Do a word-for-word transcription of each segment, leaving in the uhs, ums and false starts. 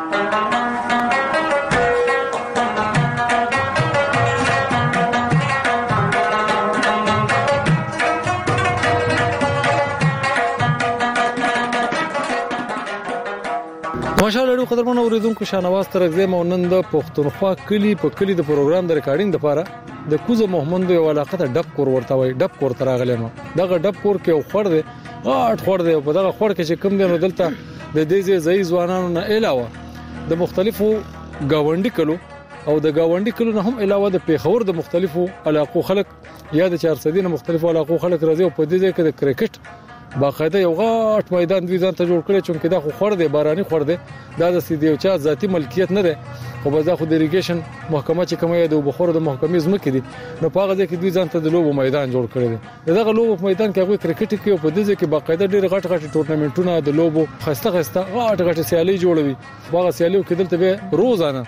ماشاءالله ډېر قدرمنو اوریدونکو شانواز ترغزه مونږ د پښتونخوا کلی په کلی د پروګرام د ریکارډینګ لپاره د کوزه محمد یو علاقه ته ډب کور ورته وای ډب کور تراغله ما دغه ډب کور کې خور دی غاټ خور دی په دغه خور کې چې کم دی نو دلته د دې ځای ځوانانو نه علاوه د مختلفو گاونډي کلو او د گاونډي کلو نه هم علاوه د پیښور د مختلفو علاقو خلک یا د چهار سدي نه مختلفو علاقو خلک راځي او په دې ځای کې د کرکټ باقاعده یو غاټ میدان دوی ځان ته جوړ کړی چې دا خو خور دی باراني خور دی دا د سیدیو چا ذاتی ملکیت نه ده خو به دا خو د اریګیشن محکمه چې کومه د بخور د محکمې زمکې دي نو په هغه ځای کې دوی ځان ته د لوبو میدان جوړ کړی دی دغه لوبو میدان کې هغه کرکټ کې په دې ځای کې باقاعده ډېر غټ غټ ټورنمنټونه د لوبو خسته خسته غټ غټ سیالي جوړوي هغه سیالیو کې دلته به روزانه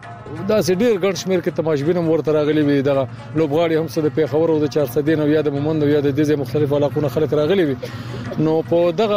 دا سې ډېر ګڼ شمېر کې تماشبین هم ورته راغلي وي دغه لوبغاړي هم څه د پیښور او د چهار سدي نو یا د مومند یا د دې مختلف علاقو خلک راغلي وي نو په دغه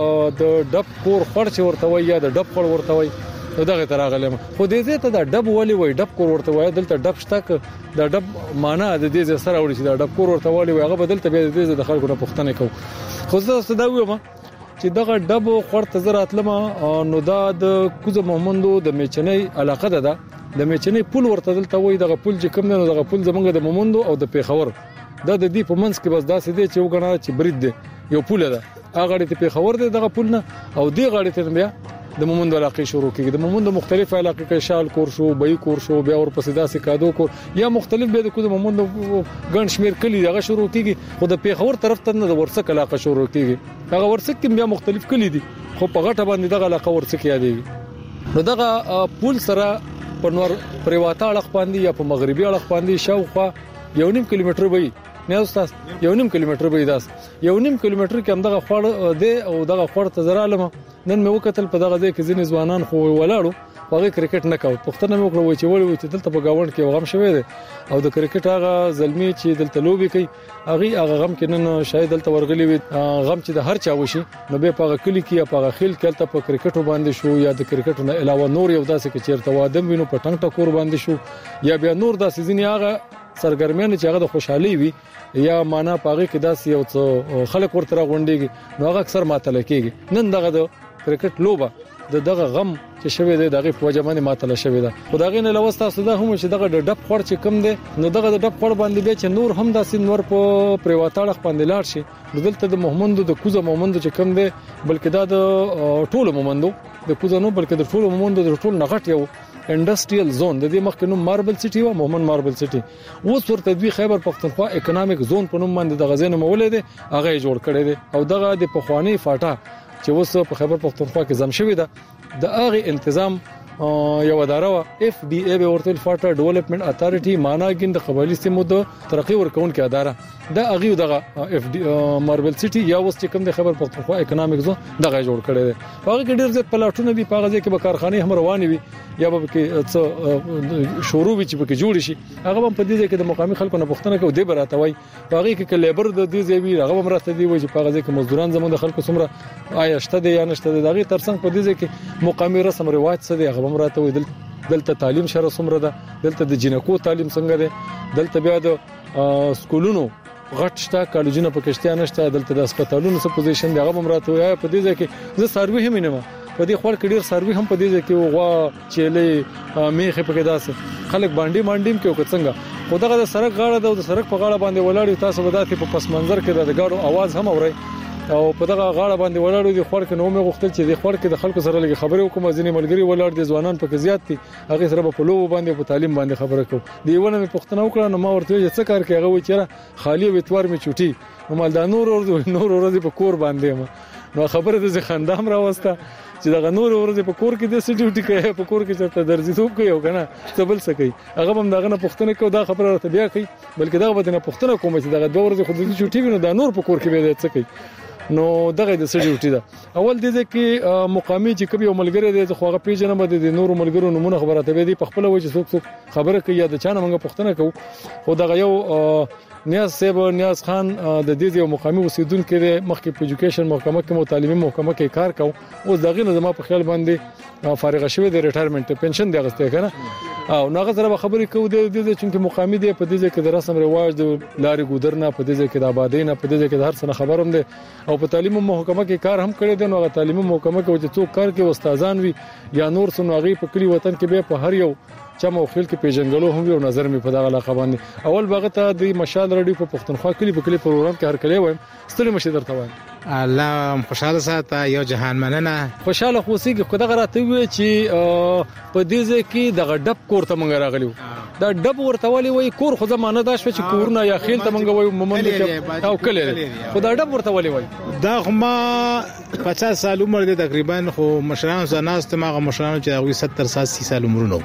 د ډب کور خور چې ورته وي یا د ډب خور ورته وي نو دغه تراغلم خو دې ته د ډب ولي وي ډب کور ورته وي دلته ډب شته د ډب معنا د دې سره وړي چې د ډب کور ورته وي هغه بدلته به د دې د خلکو نه پښتنه کو خو زه دا وایم چې دغه ډب خور ته زراتلم نو دا د کوزه محمدو د میچنۍ علاقه ده د میچنۍ پول ورته دلته وي دغه پول چې کوم نه دغه پول زمونږ د مومندو او د پیښور دا د دې په منځ کې بس داسې دی چې وګڼه چې برید دی یو پول ده هغه د پیښور دی دغه پول نه او دی غاړې ته بیا د مومند علاقې شروع کیږي د مومند مختلف علاقې کې شال کور شو بې کور شو بیا ورپسې داسې کادو کور یا مختلف به د کوم مومند ګڼ شمیر کلی دغه شروع کیږي خو د پیښور طرف ته نه د ورڅک علاقې شروع کیږي هغه ورڅک کې بیا مختلف کلی دي خو په غټه باندې دغه علاقې ورڅک یادېږي نو دغه پول سره په نور پریواته اړه باندې یا په مغربي اړه باندې شاوخوا یو نیم کیلومتر وي نه استاد یو نیم کیلومتر وي داس یو نیم کیلومتر کې هم دغه خور دی او دغه خور ته زرالم نن مې وکتل په دغه ځای کې ځینې ځوانان خو ولاړو هغه کرکټ نه کاوه پښتنه مې وکړو چې وړي چې دلته په گاوند کې غم شوی دی او د کرکټ هغه زلمی چې دلته لوبي کوي هغه هغه غم کې نن شاید دلته ورغلي وي غم چې د هر چا وشي نو به په کلی کې په خیل کې تل په کرکټ باندې شو یا د کرکټ نه علاوه نور یو داسې کې چیرته وادم وینو په ټنګ ټکور باندې شو یا بیا نور داسې ځینې هغه سرګرمیان چې هغه د خوشحالي وي یا معنا پاغه کې داسې یو څو خلک ورته غونډيږي نو هغه اکثر ماتل کېږي نن دغه د کرکټ لوبه د دغه غم چې شوی دی دغه په وجه باندې ماتل شوی ده خدای نه لوستا سودا هم چې دغه د ډب خور چې کم دی نو دغه د ډب خور باندې به چې نور هم داسې نور په پریواتاړه باندې لاړ شي دلته د محمدو د کوزه محمدو چې کم دی بلکې دا د ټولو محمدو د کوزه نو بلکې د ټولو محمدو د ټولو نغټ یو انډستریال زون د دې مخکې نو ماربل سټي و محمد ماربل سټي اوس ورته دوی خیبر پختونخوا اکونومیک زون په نوم باندې د غزنه مولې دی هغه جوړ کړی دی او دغه د پخوانی فاټا چې اوس په خیبر پختونخوا کې زم شوی ده د هغه تنظیم یو اداره اف ډي ای به ورته فاټا ډیولپمنٹ اتارټي معنا ګند قبایلی سیمو د ترقی ورکون کې اداره دا هغه دغه اف ډي ماربل سټي یا اوس چې کوم د خیبر پختونخوا اکونومیک زون دغه جوړ کړی دی هغه کې ډیر زیات پلاټونه دي هغه ځکه به کارخانه هم روانې وي یا به کې څه شروع وي چې به جوړ شي هغه هم په دې ځای کې د مقامي خلکو نه پښتنه کوي دی براته وای هغه کې لیبر د دې ځای وی هغه هم راته دی وای چې هغه ځای کې مزدوران زموږ د خلکو څومره آیا شته دی یا نشته دی دغه ترڅنګ په دې ځای کې مقامي رسم رواج څه دی هغه هم راته وای دلته تعلیم شره څومره ده دلته د جنکو تعلیم څنګه دی دلته بیا د سکولونو غټ شته کالجونه په کشتیا نشته دلته د هسپتالونو څه پوزیشن دی هغه هم راته وای په دې ځای کې زه سروي هم نه په دې خور کې ډیر سروي هم په دې ځای کې غوا چيلې میخه په کې داسې خلک باندې باندې کې وکڅنګ خدغه د سړک غاړه د سړک په غاړه باندې ولاړ تاسو وداتې په پس منظر کې د غاړو आवाज هم اوري او په دغه غاړه باندې ولاړ دي خور کې نو مې غوښتل چې د خور کې د خلکو سره لګي خبرې وکم ځینې ملګری ولاړ دي ځوانان په کې زیات دي هغه سره په لوب باندې په تعلیم باندې خبره کوم دیونه مې پښتنه وکړه نو ما ورته چې څه کار کوي هغه و چې خالی وتوار مې چوټي نو مال دا نور اور نور ورځې په کور باندې ما نو خبره د خندام راوسته چې دا نور ورځې په کور کې د سټیوټي کوي په کور کې چې درځي توپ کوي او کنه څه بل څه کوي هغه هم داغه نه پښتنه کوي دا خبره راته بیا کوي بلکې دا به نه پښتنه کوم چې دا دوه ورځې خو د چوټي ویني دا نور په کور کې به څه کوي نو دغه د سړي ډیوټي ده اول د دې کې مقامي چې کوم یو ملګری دی خو هغه پیژنه بده د نورو ملګرو نمونه خبره ته دی په خپل وجه څوک څوک خبره کوي یا د چانه موږ پښتنه کوو خو دغه یو نیاز صاحب نیاز خان د دې یو مقامي اوسیدونکو د مخکې په ایجوکیشن محکمه کې مو تعلیمي محکمه کې کار کوي اوس دغه نه زما په خیال باندې فارغ شوی د ریټایرمنټ پنشن دی غسته کنه او ناغه سره خبرې کوو د دې چې مقامي دی په دې کې د رسم رواج د لارې ګودرنه په دې کې د آبادی نه په دې کې د هر څه خبروم دي او په تعلیمي محکمه کې کار هم کړی دی نو هغه تعلیمي محکمه کې چې څوک کار کوي استادان وي یا نور څنګه په کلی وطن کې به په هر یو چې مو خپل کې پیژنګلو هم یو نظر می په دغه علاقه باندې اول باغ ته د مشال رادیو په پښتونخوا کلی په کلی پروګرام کې هر کلی وایم ستړي مشه درته وایم الله خوشاله ساته یو جهان مننه خوشاله خوسي کې خدای راته وی چې په دې ځکه دغه ډب کور ته مونږ راغلیو دا ډب ورته ولي وای کور خو زمانه دا شو چې کورونه یا خیل ته مونږ وای مملکت او کله خدای ډب ورته ولي وای دا ما پچاس سال عمر دی تقریبا خو مشران زناست ما مشران چې هغه ستر سی سال عمرونه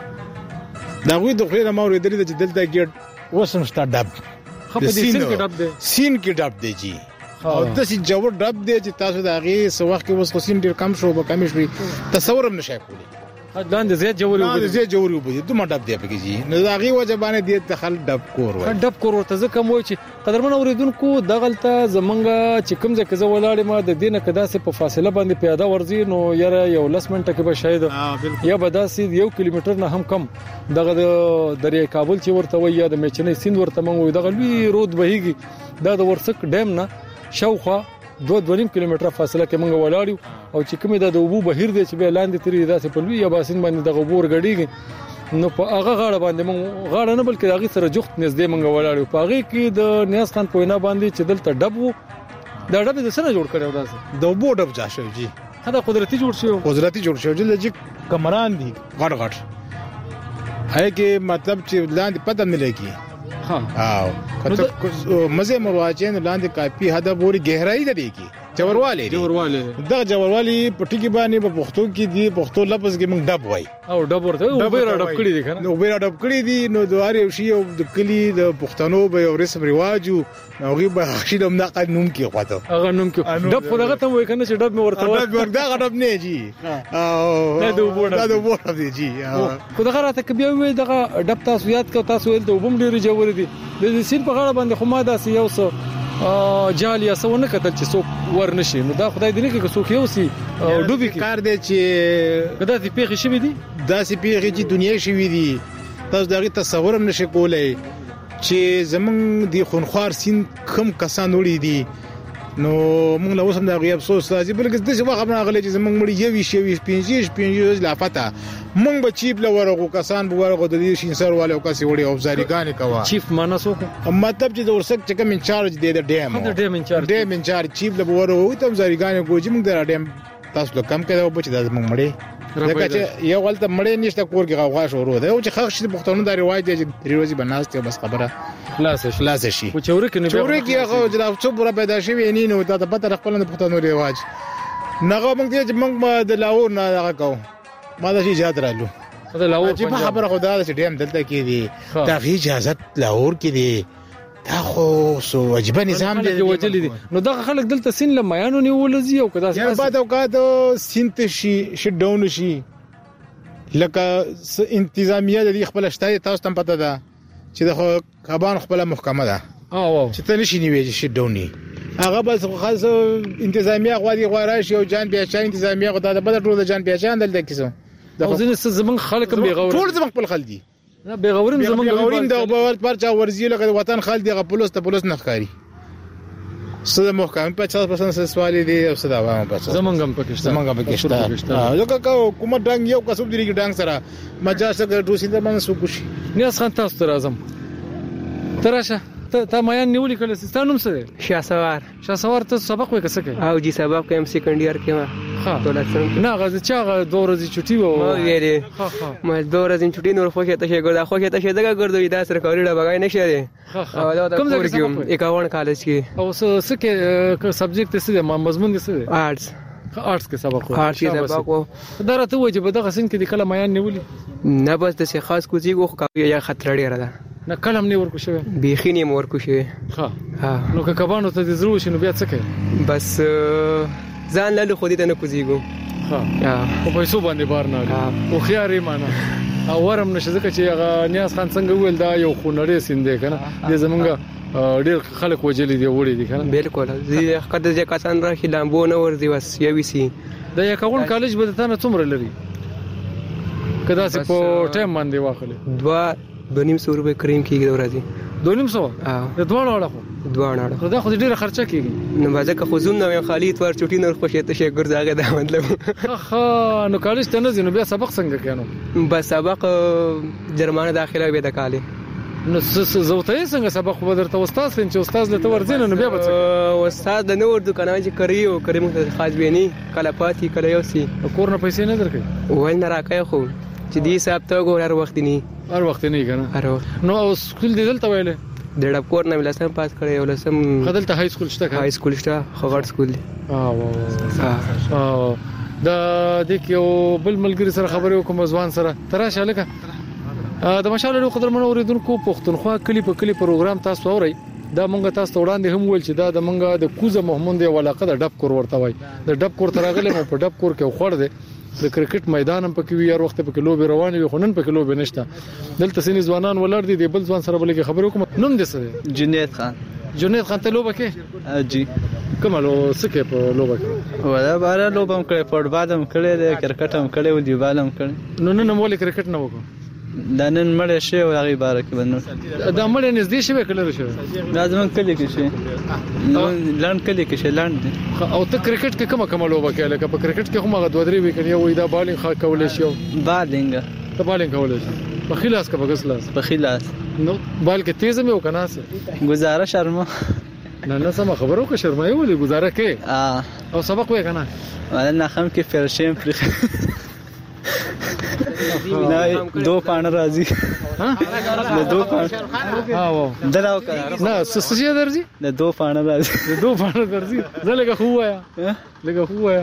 دا غوی د خیره مور درې د دلته ګډ وسم شتا ډب خپل دې سین کې ډب دی سین کې ډب دی جی او د سې جوړ ډب دی چې تاسو دا غي سو وخت کې وس خو سین ډیر کم شو به کم شي تصور هم نشي کولی لاندې زیات جوړي وبدي زیات جوړي وبدي دوه ډب دی پکې جی نو دا غي وجبانه دی دخل ډب کور وای ډب کور ورته ځکه مو چې قدرمن اوریدونکو دغلته زمونږه چې کوم ځکه زه ولاړم ما د دینه کدا سه په فاصله باندې پیاده ورزي نو یاره یو لس منټه کې به شاید یا بداسي یو کیلومتر نه هم کم دغه د دریای کابل چې ورته وای یا د میچنې سیند ورته مونږ دغه لوی رود بهيږي دا د ورسک ډیم نه شاوخوا دوه دوه کیلومتره فاصله کې مونږ ولاړو او چې کومه د اوبو بهیر دی چې به لاندې تری داسې په لوی یاباسین باندې د غبور غړیږي نو په هغه غاړه باندې مونږ غاړه نه بلکې هغه سره جخت نږدې مونږ ولاړو په هغه کې د نیاز خان پوینا باندې چې دلته ډب وو دا ډب د سره جوړ کړو داسې د اوبو ډب جا شو جی دا قدرتي جوړ شو قدرتي جوړ شو چې کمران دي غټ غټ هغه مطلب چې لاندې پته نه لګي ها او کته مزه مرواچین لاندې کافي حد پوری گہرائی ده دی کی جوړواله جوړواله دا جوړوالی پټی کې باندې په پښتو کې دی پښتو لفظ کې موږ ډب وای او ډب ورته او بیره ډب کړی دي کنه نو بیره ډب کړی دي نو دواره یو شی د کلی د پښتنو به یو رسم رواجو نو غي به خشیدم نه قانون کې خواته هغه نوم کې ډب خو دغه ته وای کنه چې ډب مې ورته ډب وردا ډب نه جی او نه د وبو دا د وبو دی جی خو دغه راته کې بیا وای دغه ډب تاسو یاد کو تاسو ول د وبم ډیر جوړ دي د سین په غاړه باندې خو ما داسې یو څه جالیا سونه کتل چې څوک ورنشي نو دا خدای دې نه کې څوک یو سي ډوبي کې کار دی چې کدا دې پیخي شوی دي دا سي پیخي چې دنیا شوی دي تاسو دغه تصور هم نشئ کولای چې زمونږ دی خونخوار سین کم کسان وړي دي نو موږ له اوسم دا غي افسوس راځي بلکې د څه وخت نه غلې چې زمونږ مړي یوي شوی پنځه پنځه لا پتا موږ به چیپ لورغو کسان به ورغو د دې شینسر والو کسي وړي او ځاریګان کوا چیف مانسو مطلب چې د ورسک چې کوم انچارج دی د ډیم د ډیم انچارج ډیم انچارج چیف لورغو ته ځاریګان کوجی موږ د ډیم تاسو کم کړو بچ د موږ مړي لکه چې یو ولته مړې نشته کور کې غوغا شروع ده او چې خښ د پښتون د روایت دی ریوزي بناسته بس خبره خلاص خلاص شي او چورې کې نه چورې کې هغه جناب څو بره پیدا شوی نه نو دا په تر خپل د پښتون ریواج نغه موږ دې موږ د لاور نه هغه کو ما د اجازه رالو دا لاور چې په خبره خدای چې ډیم دلته کې دی دا غي اجازه لاور کې دی دا خو سو واجب نظام دی وجلی دي نو دا خلک دلته سین لمایانو نیول زی او کدا یا بعد اوقات سینت شي شي ډاون شي لکه انتظامیه د خپل شتای تاسو ته پته ده چې د خبان خپل محکمه ده او چې ته نشي نیوي شي ډاونی هغه بس خاص انتظامیه غواړي غواړي او جان بیا چا انتظامیه غواړي د بدر ټول جان بیا چا دلته کیسه د ځینې زمون خلک به غوړ ټول زمون خپل خلک دي نه به غوړم زمون غوړین د بوال پرچا ورزي لکه وطن خال دی غپلوس ته پولیس نه ښکاری سده محکمه پچاس پرسنټ سوالي دي او سده عوام پچاس زمونږ پاکستان زمونږ پاکستان یو کا حکومت ډنګ یو کسب دی ډنګ سره مجاز سره ټوسین د باندې سوکوشي نیاز خان تاسو ته راځم تراشه ته ما نه ولي کله ستانوم سره شاسوار شاسوار ته سبق وکړه سکه او جی سبق کوم سیکنډ ایئر کې ما ها دولت نه غزه چا دوه ورځې چټي و ما ویلې ها ها ما دوه ورځې چټي نور خوښه ته ګرځا خوښه ته دغه ګرځوي دا سره کوریډه بغای نشه دي او دا کوم ځای کې اکاون کالج کې او څه کې سبجیکټ څه دی مضمون څه دی آرټس آرټس کې سبق و آرټس کې سبق و دا راته وایي چې په دغه سن کې د کله میان نیولې نه بس د څه خاص کوزي غو یا خطر ډیر ده نه کلم نه ورکو شوی بیخي نه ورکو شوی ها ها نو که کبانو ته د زړه شنو بیا څه کوي بس ځان له خو دې ته نه کوزیګو ها په پیسو باندې بار نه او خيارې معنا او ورم نشه ځکه چې هغه نیاز خان څنګه ویل دا یو خونړې سیند دی کنه د زمونږ ډېر خلک وجلې دی وړي دي کنه بالکل زه کده چې کسان راخي لامبو نه ورځي بس یوي سي د یکاون کالج به تاسو څومره لري کدا سه په ټایم باندې واخلې دوا دونیم سو روپے کریم کیږي ورځي دونیم سو ها د دوه اړه خو دوه اړه دا خو ډیره خرچه کیږي نو باځه که خو زوم نو خالی تور چټي نور خوشې ته شي ګرځاګه دا مطلب ها نو کالج ته نه ځینو بیا سبق څنګه کینو بس سبق جرمانه داخله به د کالي نو زوته څنګه سبق ودرته استاد سین چې استاد له تور ځین نو بیا به استاد د نور دکان چې کریو کریم خاص بینی کله پاتې کله یو سي کور نه پیسې نه درکې وای نه راکای خو چې دې حساب ته ګور هر وخت نه هر وخت نه کنه هر وخت نو سکول دې دلته ویلې د ډب کور نه ولسم پاس کړی ولسم خدلته های سکول شته های سکول شته خغړ سکول دی اه واه دا د کیو بل ملګری سره خبرې وکم ځوان سره تراشه لکه د مشال قدرمنو اوریدونکو پښتونخوا کلی په کلی پروګرام تاسو اورئ دا مونږ تاسو وړاندې هم ویل چې دا د مونږ د کوزه محمد یو علاقه د ډب کور ورته وای د ډب کور ترغله مو په ډب کور کې خوړ دی د کرکټ میدان هم پکې وي هر وخت پکې لوبي روانې وي خونن پکې لوبي نشته دلته سینې ځوانان ولر دي د بل ځوان سره بلکې خبرې وکم نوم دې څه جنید خان جنید خان ته لوبه کې جی کومه سکه په لوبه کې ولا بار لوبم کړې فوټبال هم کړې کرکټ هم کړې او دیوال هم کړې نو نن مولې کرکټ نه وکړو دا نن مړ شي او هغه بار کې بنو دا مړ نږدې شوی کله شوی لازم کلی کې شي لاند کلی کې شي لاند او ته کرکټ کې کومه کومه لوبه کې لکه په کرکټ کې هم هغه دوه درې وکړي او دا بالینګ خا کولای شي بالینګ ته بالینګ کولای شي په خلاص کا بغس لاس په خلاص نو بال کې تیز مې وکنه سه گزاره شرما نه نه سم خبرو کې شرمای ولې گزاره کې اه او سبق وې کنه ولا نه خم کې فرشم پر نه دو پانه راځي ها نه دو پانه ها و دراو کړه نه سسجه درځي نه دو پانه راځي نه دو پانه درځي زلګه خو وایا لګه خو وایا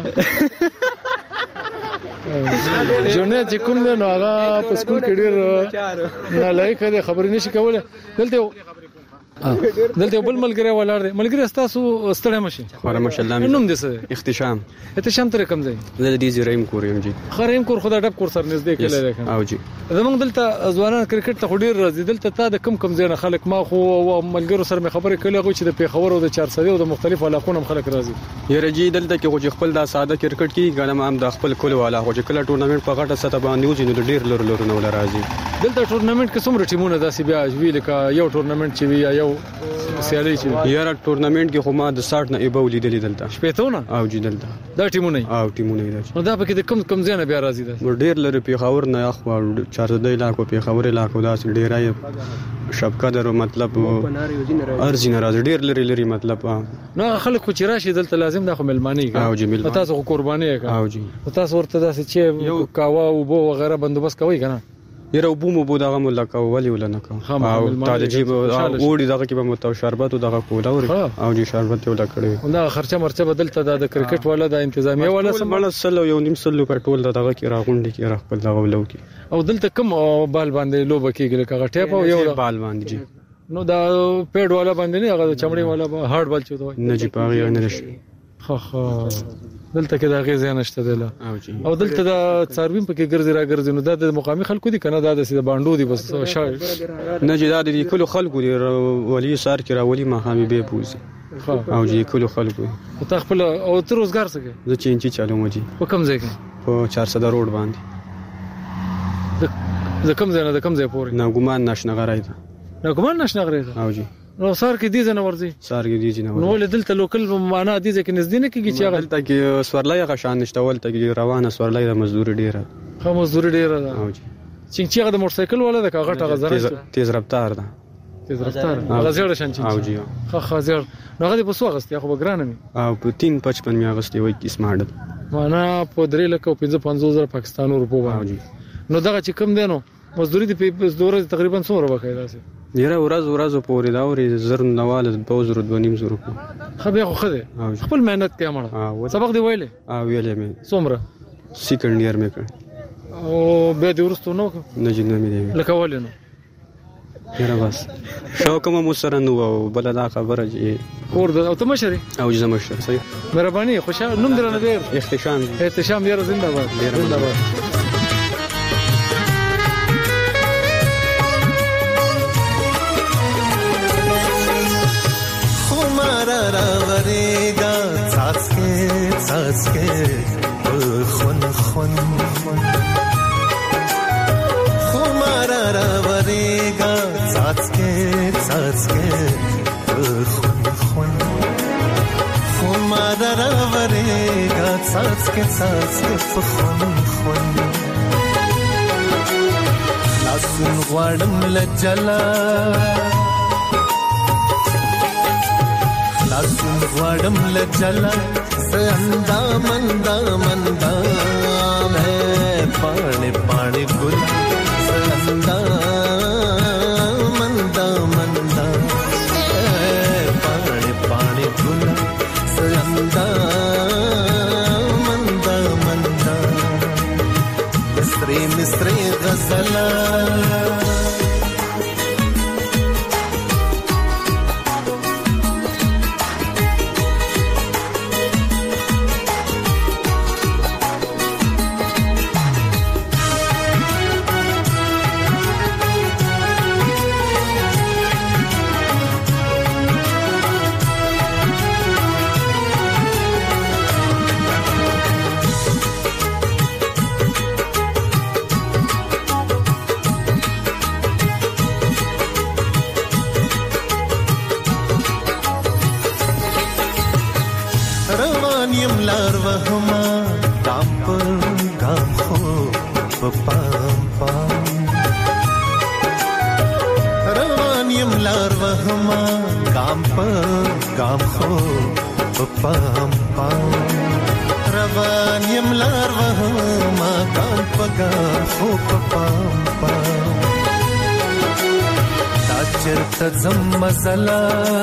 جونې چې کوم نو هغه په سکول کې ډېر نه لایق دی خبرې نشي کولای دلته دلته بل ملګری ولاړ دی ملګری تاسو ستړی مشي خورا ماشاءالله نوم دې څه اختشام اختشام تر کوم ځای زه د دې زرایم کور یم جی خریم کور خدای ډب کور سر نږدې کله دی او جی زمونږ دلته ځوانان کرکټ ته ډیر راځي دلته تا د کم کم ځای نه خلک ما خو ملګرو سره مې خبرې کړې غو چې د پیښور او د چارسدي او د مختلفو علاقو نه خلک راځي یره جی دلته کې خو خپل دا ساده کرکټ کې غنم هم د خپل کول والا خو چې کله ټورنمنت په غټه سطح باندې وځي نو ډیر لور لور نه راځي دلته ټورنمنت کې څومره ټیمونه داسې بیا وی لکه یو ټورنمنت چې وی یو سیالي چې یاره ټورنمنت کې خو ما د ساټ نه ایبو لیدلې دلته شپېتونه او جی دلته دا ټیمونه او ټیمونه دي نو دا پکې د کم کم ځای نه بیا راځي دا ډیر لري پیښور نه اخو چارسدې علاقو پیښور علاقو دا ډیرای شبقدر مطلب ارزي ناراض ډیر لري لري مطلب نو خلک خو چې راشي دلته لازم د خو ملمانی او جی ملمانی تاسو خو قرباني کوي او جی تاسو ورته داسې چې کاوا او بو وغیرہ بندوبست کوي کنه یره وبو مو بو دغه ملک او ولي ولنه کو او تعجب اوړي دغه کې به متو شربت دغه کولا او جی شربت ولا کړی دا خرچه مرچه بدلته د کرکټ ولا د انتظامیه ولا سم سلو یو نیم سلو پر ټول دغه کې راغونډي کې راخپل دغه ولو کې او دلته کم بال باندې لوب کېږي لکه ټیپ او یو بال باندې جی نو دا پیډ والا باندې نه هغه چمړی والا هارد بال چوي نه جی پاغي نه شي خو خو دلته کې دا غیزه نشته دله او دلته دا څاروین پکې ګرځي را ګرځي نو دا د مقامي خلکو دي کنه دا د سیده باندو دي بس شاید نه جی دا د کلو خلکو دی ولی سار کې را ولی مخامي به پوزي او جی کلو خلکو ته خپل او تر روزګار څنګه زه چینچی چالو مجي په کوم ځای کې په چارسده روډ باندې د کوم ځای نه د کوم ځای پورې نه ګمان نشنه غړای دا نه ګمان نشنه غړای او جی نو سار کې دي ځنه ورځي سار کې دي ځنه نو ول دلته لوکل معنا دي ځکه نږدې نه کیږي چې هغه دلته کې سورلای غشان نشته ولته کې روانه سورلای د مزدور ډیره خو مزدور ډیره ده او جی چې هغه د موټر سایکل ولا د کاغه ټغه زره تیز رفتار ده تیز رفتار هغه زړه شان چې او جی خو خازر نو هغه په سوغست یا خو بګرانه می او په تین پچپن می اگست وای کی سماډل معنا په درې لکه پنځه پنځوس زره پاکستانو روپو باندې نو دغه چې کم دینو مزدوري دی په دوره تقریبا څومره وکړای داسې یره ورځ ورځ پورې دا ورې زر نواله په زر د نیم زر کو خو بیا خو خده خپل مهنت کې امړه سبق دی ویلې او ویلې مې څومره سیکنډ ایئر مې کړ او به د ورستو نو نه جن مې دی لکه ولې نو یاره بس شوق مو سره نو او بل دا خبره چې کور د او ته مشر او زما مشر صحیح مهرباني خوشاله نوم درنه ډیر احتشام احتشام یاره زنده باد زنده باد راورېږه څاڅکې څاڅکې خون خون خو ماره راورېږه څاڅکې څاڅکې خون خون خو ماره راورېږه څاڅکې څاڅکې خون خون لاسون غواړم له جلا لاسون غواړم له جلا زنده منده منده مې پاڼې پاڼې ګل زنده منده منده پاڼې پاڼې ګل زنده منده منده مصري مصري غزله مزلا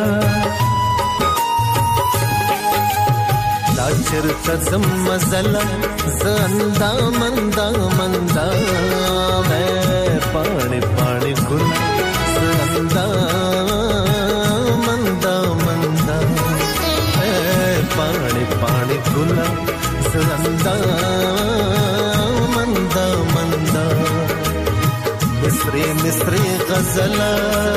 دا چرته زم مزلا زنده منده منده مې پاڼې پاڼې ګل زنده منده منده مې پاڼې پاڼې ګل زنده منده منده مصري مصري غزله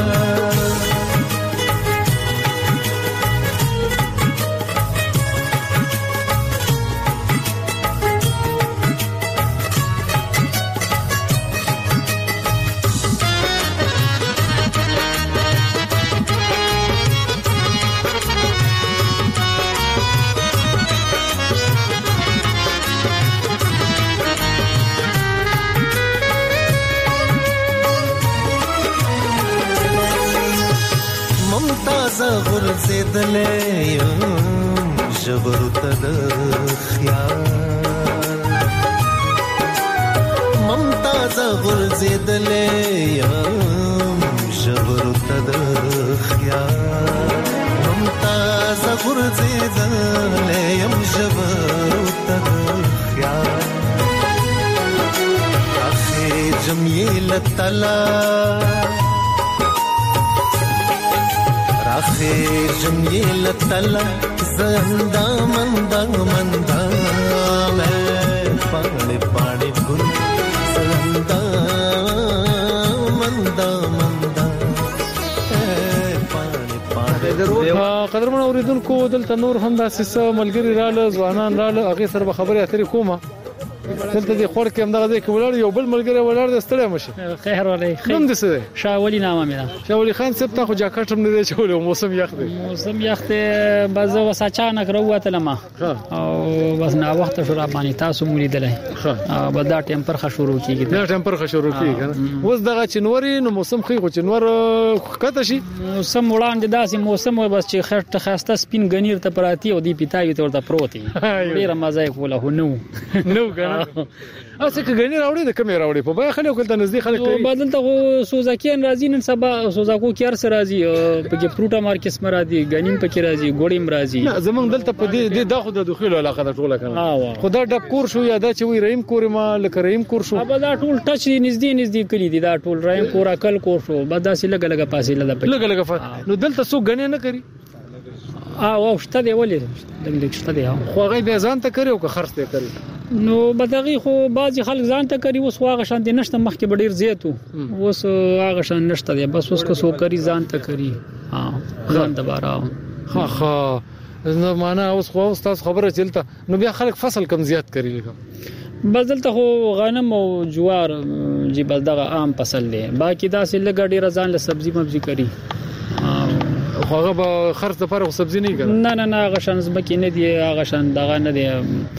غرزیدلې یم ژبرو ته د خیال ممتازه غرزیدلې یم ژبرو ته د خیال ممتازه غرزیدلې یم ژبرو ته د خیال اخی جمیل تلا آخر جمیل تلا زنده منده منده میں پاڑی پاڑی گل زنده منده منده پاڑی پاڑی قدرمن اوریدونکو دلته نور هم داسې ملګری رااله ځوانان رااله هغه سره به خبرې اترې کومه دلته د خور کې هم دغه ځای کې ولاړ یو بل ملګری ولاړ د ستړی مشه خیر ولې نوم دې څه دی شاولي نامه مې ده شاولي خان صاحب ته خو جاکټ هم نه دی چولی موسم یخ دی موسم یخ دی بس زه اوس اچانک راووتلم او بس ناوخته شو را باندې تاسو مو لیدلی به دا ټمپر ښه شروع کېږي دا ټمپر ښه شروع کېږي که نه اوس دغه چنوري نو موسم ښه خو چنور ښکته شي موسم وړاندې داسې موسم وای بس چې ښایسته سپین ګنیر ته پراتي او دې پیتاوي ته ورته پروت وي ډېره مزه یې کوله خو نه و نه و که کنه اسه کګنی راوړي د کمې راوړي په بیا خلک ولته نږدې خلک کوي بدل ته سوزاکیان راځي نن سبا سوزاکو کیار سره راځي په کې فروټا مارکیټ سره راځي غنیم پکې راځي ګوړیم راځي نه زمونږ دلته په دې د خو د دخول علاقه د ټوله کنه خدا ډب کور شو یا دا چې وی رحیم کور ما لکه رحیم کور شو ابا دا ټول ټچ نږدې نږدې کلی دي دا ټول رحیم کور اکل کور شو بس دا سي لګ لګ پاسې لګ لګ لګ نو دلته څو غنی نه کوي اه او شته دی ولې دغه شته دی خو هغه به ځان ته کوي او که خرڅ ته کوي نو بدغه خو بعضی خلک ځان ته کوي اوس واغه شان دي نشته مخکې ډیر زیاتو اوس هغه شان نشته دی بس اوس کو سو کوي ځان ته کوي ها ځان ته بارا ها ها نو معنا اوس خو تاسو خبره چلته نو بیا خلک فصل کم زیات کوي لګم بدلته خو غنم او جوار جی بس دغه عام فصل دی باقی دا سه لګ ډیر ځان له سبزی مبزي کوي خو هغه به خرڅ لپاره سبزی نه کوي نه نه نه هغه شان زبکی نه دی هغه شان دغه نه دی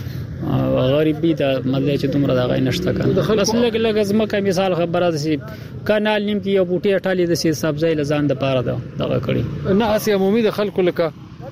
غریبی دا مله چې دومره دغه نشته کنه بس لګ لګ زمکه مثال خبره ده کانال نیم کې یو بوټي اټالي د سي سبزی لزان د پاره ده دغه کړي نه اسی عمومي د خلکو لکه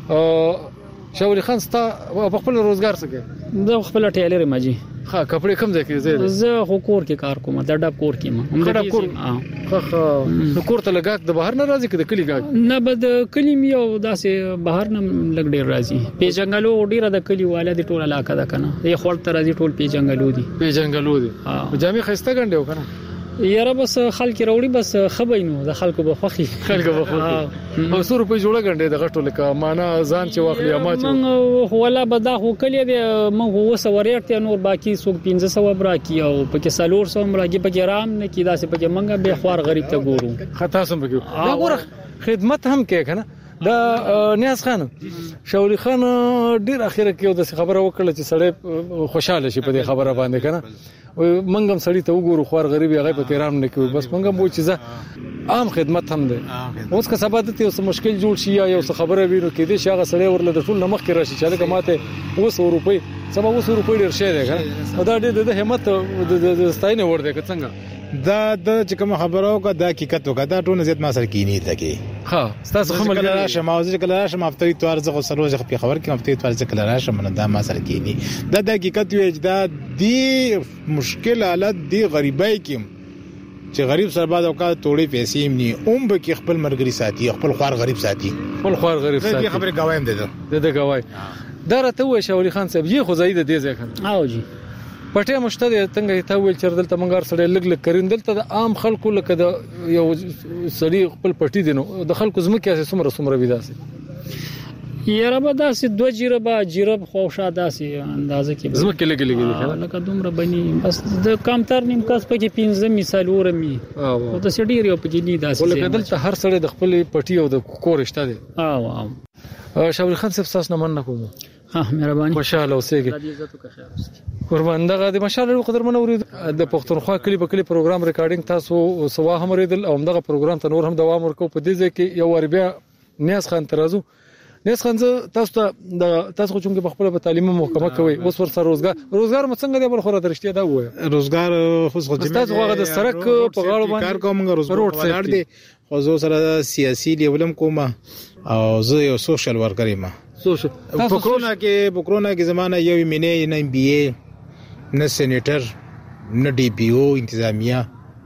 شاولي خان ستا په خپل روزګار څخه د خپل ټیلر ماجي ها کپڑے کم ځای کې زه زه خو کور کې کار کوم د ډب کور کې ما هم د کور ها ها نو کور ته لګاک د بهر نه راځي کې د کلی ګاک نه بد کلی مې او داسې بهر نه لګ ډیر راځي په جنگلو ډیره د کلی والا د ټوله علاقه ده کنه یې خپل تر راځي ټول په جنگلو دي په جنگلو دي جامع خسته ګنډیو کنه یاره بس خلک راوړي بس خبرینو د خلکو به خوخي خلکو به خوخي او سور په جوړه غنډه د غټو لکه معنا ځان چې واخلي اما چې من ولا بدا خو کلی دی من هو سوريرته نور باقي سوق پنځه سو براکی او پکې سالور سو مرګي پکې رام نه کی داسې پکې منګه به خوار غریب ته ګورو خطا سم پکې دا ګوره خدمت هم کې کنه دا نیاز خان شاولي خان ډیر اخیره کې د خبره وکړه چې سړی خوشاله شي په دې خبره باندې کنه منګم سړی ته وګورو خوار غریب هغه په تیرام نه کوي بس منګم وو چې عام خدمت هم ده اوس که سبا ته یو مشکل جوړ شي یا یو خبره وینو کې دې شاغه سړی ورله د ټول نمخ کې راشي چې لکه ماته وسو روپۍ سبا وسو روپۍ ډیر شي ده کنه دا ډېر د همت د ستاینه ور ده څنګه دا د چې کوم خبرو کا د حقیقت وکړه دا ټول زیات ما سره کینی تکي ها تاسو هم کله راشه ماوزه کله راشه مافتوي توار زغه سروج په خبر کې مافتوي توار زغه کله راشه من دا ما سره کینی دا د حقیقت وی دا دی مشکل حالت دی غریبای کې چې غریب سره بعد اوقات توړي پیسې هم ني اوم به کې خپل مرګري ساتي خپل خوار غریب ساتي خپل خوار غریب ساتي دا خبره گوایم ده ده گواي دا راته وای شاولي خان صاحب یې خو زید دې ځکه او جی پټه مشته ته ته ویل چر دلته منګار سره لګ لګ کړین دلته د عام خلکو لکه د یو سړي خپل پټي دینو د خلکو زمکه اسه سمره سمره ویداسه یاره به داسې دوه جیربه جیرب خوشا داسې اندازه کې زمکه لګ لګ لکه دومره بني بس د کم تر نیم کس پکې پنځه مثال ورمي او د سړي یو پکې نه داسې ولکه دلته هر سړی د خپل پټي او د کور شته دي او او شاولي خان صاحب تاسو نه من کوم ها مهرباني خوشاله اوسېږي قربان دغه د مشاله قدر من اورید د پښتونخوا کلی په کلی پروګرام ریکارډینګ تاسو سوا هم ریدل او دغه پروګرام ته نور هم دوام ورکو په دې ځکه کې یو ور بیا نیاز خان ترازو نیاز خان تاسو ته د تاسو چې په خپل په تعلیمي محکمه کوي اوس ور سره روزګار روزګار مڅنګ دی بل خو درشتي دا وای روزګار خو څه تاسو هغه د سرک په غاړه باندې کار کوم روزګار دی خو زه سره سیاسي لیولم کوم او زه یو سوشل ورکر یم سوشل په کرونا کې په کرونا کې زمانہ یو مینه نه ام بي اي نه سېنیټر نه ډي پي او انتظامیه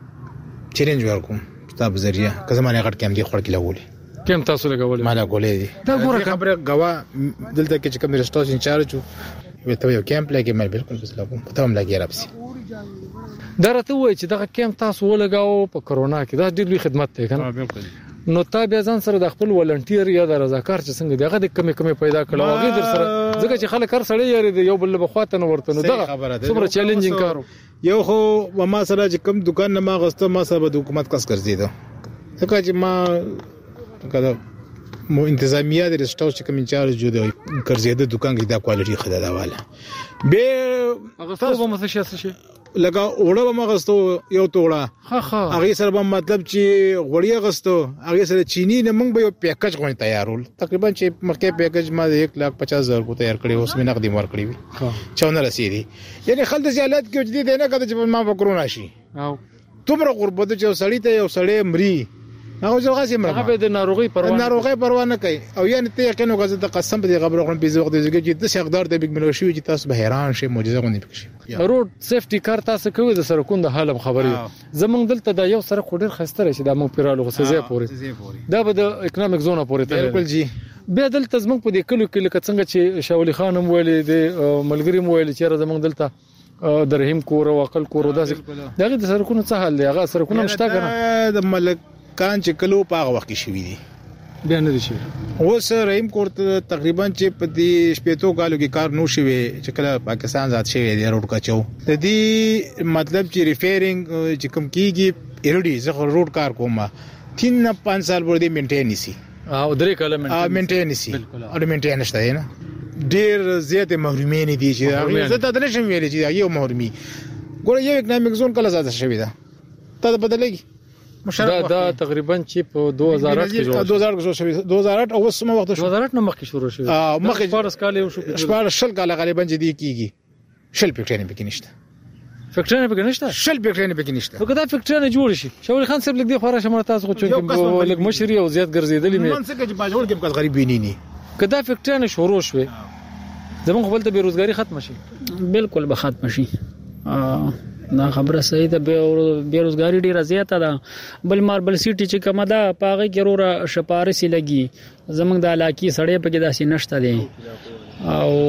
چیلنج ورکوم تاسو ذریعہ که زمانه غټ کېم دي خور کې لګولې کېم تاسو لګولې ما لګولې دي دا ګوره خبره غوا دلته کې چې کوم ریسټورانټ انچارج وي ته یو کېمپ لګې مې بالکل بس لګوم پته هم لګې راپسي دا راته وای چې دا کېم تاسو ولګاو په کرونا کې دا ډېر لوی خدمت دی کنه بالکل نو تا بیا ځان سره د خپل ولنټیر یا د رضاکار چې څنګه دغه د کمی کمی پیدا کړو هغه در سره ځکه چې خلک هر سړی یاري د یو بل په خواته نه ورته نو دغه څومره چیلنجینګ کارو یو خو ما سره چې کوم دکان نه ما غسته ما سره د حکومت کس ګرځیدو ځکه چې ما کله مو انتظامیه د ریسټورانټ چې کوم انچارج جو دی ګرځیدو دکان کې دا کوالټي خدای دا والا به هغه څه به مسه شي لکه وړه ما غستو یو توړه ها ها هغه سره به مطلب چې غوړی غستو هغه سره چینی نه موږ به یو پیکج غوښتل تیارول تقریبا چې مخکې پیکج ما یک لک پچاس هزار کو تیار کړی اوس مې نقدي مور کړی وي چونه رسیدي یعنی خلک زیالات کې جدي دی نه کده چې ما وکړو نشي او تمره غربت چې سړی ته یو سړی مري هغه ځوغه سي هغه به د ناروغي پروا ناروغي پروا نه کوي او یعنی ته یقین وکړه د قسم په خبرو خپل په وخت دغه چې د شغدار د بګ ملوشي چې تاسو به حیران شئ معجزه غونډه پکې روډ سیفټي کار تاسو کوي د سرکونو د حالم خبرې زمونږ دلته د یو سره خډیر خسته راشي د مو پیرالو غسزه پورې دا به د اکونومیک زون پورې ته بالکل جی بیا دلته زمونږ په دې کلو کې لکه څنګه چې شاولي خان هم ویلي د ملګری مو ویلي چې زمونږ دلته د رحیم کور او عقل کور داسې دغه د سرکونو څه حل دی هغه سرکونه مشتا کنه د ملک کان چې کلو په هغه وخت کې شوی دی بیا نه دي شي اوس رحیم کور ته تقریبا چې په دې شپېتو کالو کې کار نو شوی چې کله پاکستان ځات شوی دی روډ کاچو د دې مطلب چې ریفیرینګ چې کوم کیږي ایرډي زه روډ کار کوم تین نه پنځه سال ور دي مینټین نسی او درې کاله مینټین نسی او مینټین نشته نه ډیر زیات محرومین دي چې زه ته درې شم ویلې چې یو محرومي ګوره یو اکونومیک زون کله زاد شوی دا ته بدلېږي دا دا تقریبا چې په دوه هزار کې جوړ دوه هزار کې شوی دوه هزار او سم وخت دوه هزار نه مخکې شروع شوی اه مخکې فارس کال یو شو شپږ شل کال غالبا چې دی کیږي شل فکټرین پکې نشته فکټرین پکې نشته شل فکټرین پکې نشته نو کدا فکټرین جوړ شي شاول خان صاحب لګ دی خورا شمار تاسو خو چې لګ مشري او زیات ګرځیدلی مې نن څه کې باجوړ کې په غریب ویني نه کدا فکټرین شروع شوی زمون خپل ته بیروزګاری ختم شي بالکل به ختم شي دا خبره صحیح ده بیروزګاری ډیره زیاته ده بل ماربل سیټي چې کومه ده پاغه کې وروره شپارسي لګي زمونږ د علاقې سړې پکې داسې نشته دي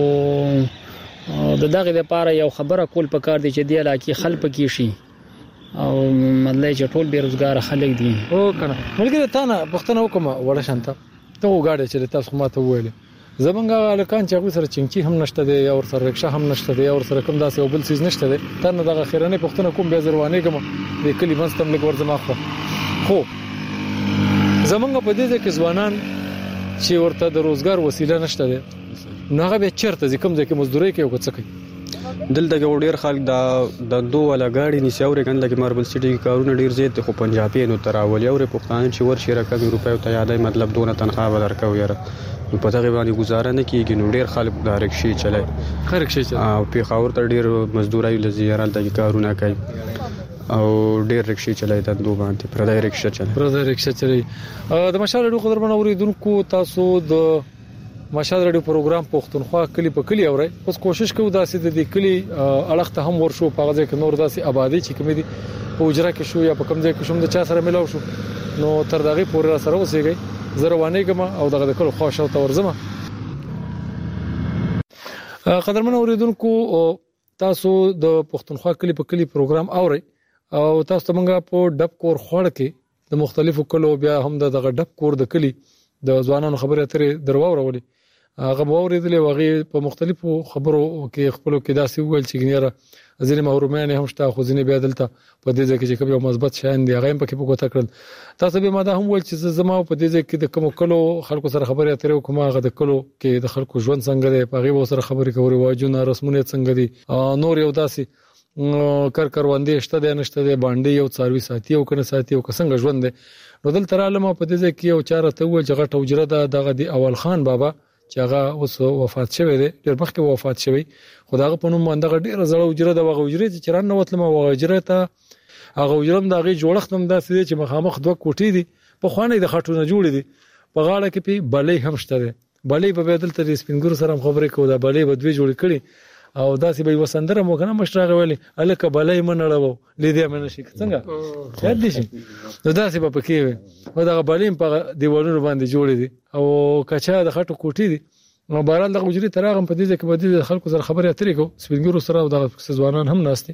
او د دغه لپاره یو خبره کول پکار دي چې د علاقې خلک کې شي او مطلب چې ټول بیروزګار خلک دي او کنه ملګری ته نه پښتنه وکم وړه شانته ته وګاډه چې تاسو ماته وویل زمونږه الکان چې هغه سره چنچي هم نشته دی او سره رکشا هم نشته دی او سره کوم داسې او بل څه نشته دی تر نه دغه خیرانه پښتنه کوم بیا زروانه کوم د کلی منستم لګ ورزما خو خو زمونږ په دې کې ځوانان چې ورته د روزګار وسیله نشته دی نو هغه به چیرته ځکم ځکه مزدوري کوي او څه کوي دلته ډېر خلک د د دوه ولا غاډي نشي اورې کنده کې ماربل سټي کارونه ډېر زیات خو پنجابي نو تراولي او پښتانه چې ورشي رقم روپیو ته یادای مطلب دونه تنخواه ورکو یاره په دغه باندې گزاره نه کیږي نو ډیر خلک د رکشي چلای خرکشي چلای او په خاور ته ډیر مزدورای لزیرال د کارونه کوي او ډیر رکشي چلای د دوه باندې پردای رکشا چلای پردای رکشا چلای د مشال ډو قدر باندې اوریدونکو تاسو د مشال ډو پروګرام پښتونخوا کلی په کلی اوري اوس کوشش کوو داسې د کلی اړخته هم ورشو په غځه کې نور داسې آبادی چې کومې دي په اجرا کې شو یا په کوم ځای کې شوم د چا سره ملاو شو نو تر دغه پورې سره وسیږي زروانه کوم او دغه کله خوښ او تورزمه قدرمن اوریدونکو تاسو د پښتونخوا کلی په کلی پروګرام اوري او تاسو څنګه په ډب کور خوړ کې د مختلفو کلو بیا هم دغه ډب کور د کلی د ځوانانو خبره اترې درو اورولي هغه اوریدلې وغه په مختلفو خبرو کې خپلو کې داسې ویل چې ګنيره ځینې محرومین هم شته خو ځینې بیا دلته په دې ځکه چې کوم یو مثبت شان دی هغه هم پکې په کوته کړل تاسو به ما دا هم ول چې زما په دې ځکه د کوم کلو خلکو سره خبرې اترې کومه هغه د کلو کې د خلکو ژوند څنګه دی په غیبو سره خبرې کوي واجونه رسمونه څنګه دي نور یو داسې کار کاروندې شته د نشته د باندې یو څاروي ساتي او کنه ساتي او څنګه ژوند دی نو دلته رالم په دې ځکه یو چاره ته ول چې غټ اوجره ده دغه دی اول خان بابا چې هغه اوس وفات شوی دی ډېر مخکې وفات شوی خدای په نوم باندې ډېر زړه اجره د وغه اجره چې چران نو وتلم وغه اجره ته هغه اجرم دغه جوړښت هم داسې چې مخامخ دوه کوټې دي په خوانې د خټونه جوړې دي په غاړه کې په بلې هم شته بلې په بدل تر سپینګور سره خبرې کوو دا بلې بدوي جوړ کړي او داسې به وسندره مو کنه مشرغه ویلي الکه بلې منړو لیدې من شي څنګه یاد دي شي نو داسې په پکې وي او دا بلې په دیوالونو باندې جوړې دي او کچا د خټو کوټې دي نو باران د غوجري تراغم په دې ځکه په دې خلکو سره خبرې اترې کو سپینګورو سره او د ځوانان هم ناشته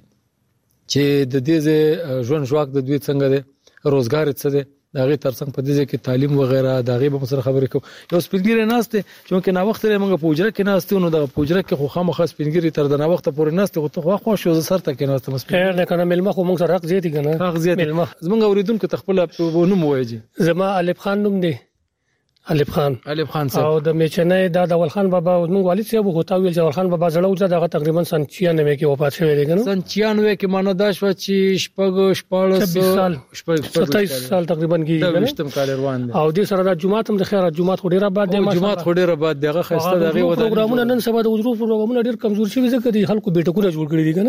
چې د دې ژوند ژواک د دوی څنګه دي روزګار څه دي دغه ترڅنګ په دې کې تعلیم وغیرہ دغه به سره خبرې کوم یو سپینګری ناشته چې نه وخت لري موږ پوجره کې ناشته نو د پوجره کې خو خامخ سپینګری تر د نه وخت پورې ناشته خو خو خو شو سره ته کې ناشته خیر نه کنه ملما خو موږ سره حق زیاتی کنه حق زیاتی زمونږ اوریدونکو تخپل په نوم وایي زما الف خان نوم دی الف خان الف خان صاحب او د میچنې د اول خان بابا او موږ والد صاحب غوتا ویل چې اول خان بابا زړه وځه دغه تقریبا سن نوي کې وفات شوی دی کنه سن نوي کې مانو دا شو چې شپږ شپږ سال ستایس سال تقریبا کېږي دشتم کال روان دي او د سره د جمعه هم د خیرات جمعه خو ډیره بعد دی جمعه خو ډیره بعد دغه خسته دغه ودانې پروګرامونه نن سبا د وزرو پروګرامونه ډیر کمزور شوي ځکه د خلکو بیٹکونه جوړ کړی دي کنه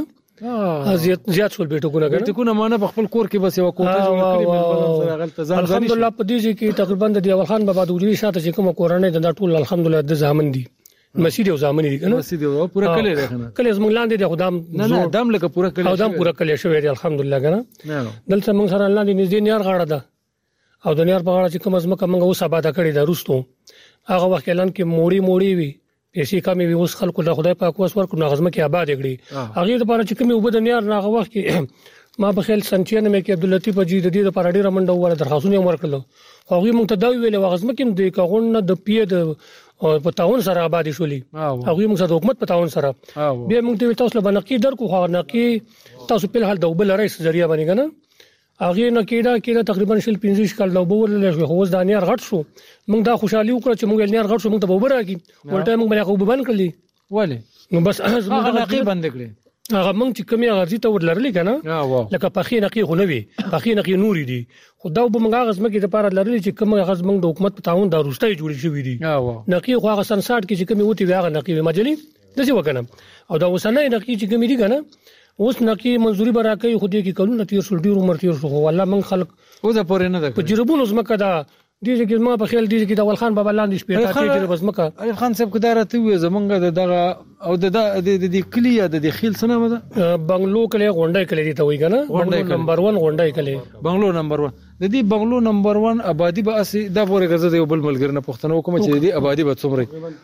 زیات زیات شول بیٹکونه کنه بیٹکونه مانه په خپل کور کې بس یو کوټه جوړ کړی بل سره غلط ځان الحمدلله په دې کې تقریبا د اول خان بابا د وجري شاته چې کوم کورنۍ د ټول الحمدلله د زامن دي مسجد او زامن دي کنه مسجد او پورا کلی دی کنه کلی زمونږ لاندې د خدام نه نه دام لکه پورا کلی او دام پورا کلی شوی دی الحمدلله کنه دلته موږ سره لاندې نږدې نیار غاړه ده او د نیار په غاړه چې کوم ازمکه موږ اوس آباد کړی دا روستو هغه وخت اعلان کې موړي موړي وي پیسې کمې وي اوس خلکو د خدای پاک اوس ورکو نغزمه کې آباد کړي هغه لپاره چې کومه وبد نیار هغه وخت کې ما په خیال سنچینه مې کې عبداللطیف جی د دې لپاره ډیره منډه وره درخواستونه ورکړل هغه موږ ته دا ویل وغزمه کې د کاغون د پیه د په تاون سره آباد شولې هغه موږ سره حکومت په تاون سره بیا موږ ته تاسو له بنقي درکو خو نقي تاسو په حال د وبل رئیس ذریعہ باندې کنه هغه نه کېدا کېدا تقریبا شل پنځه کال د وبول له خو د انیار غټ شو موږ دا خوشحالي وکړه چې موږ انیار غټ شو موږ ته وبره کی ولټه موږ باندې خو بند کړلی ولی نو بس هغه نقي بند کړی هغه موږ چې کمی غرضی ته ورلرلې کنه لکه پخې نقي خو نه وي پخې نقي نوري دي خدای به موږ غزمه کې د پاره لرلې چې کوم غز موږ د حکومت په تعاون د روستۍ جوړې شوې دي نقي خو هغه سنسات کې چې کمی وتی هغه نقي مجلي د څه وکنه او دا وسنه نقي چې کمی دي کنه اوس نقي منزوري برا کوي خو دې کې کلونه تیر شو ډیر عمر تیر شو والله من خلق او دا پورې نه ده په جربونو زمکه دا دې کې ما په خیال دې کې د اول خان بابا لاندې شپې ته کې بس مکه علي خان صاحب کدارته وي زمونږ دغه او د د د کلیه د خیل سنه مده بنگلو کله غونډه کله دي ته وي کنه غونډه نمبر واحد غونډه کله بنگلو نمبر واحد د دې بنگلو نمبر واحد آبادی به اسی دا پورې غزه دی بل ملګری نه پښتنو کوم چې دې آبادی به څومره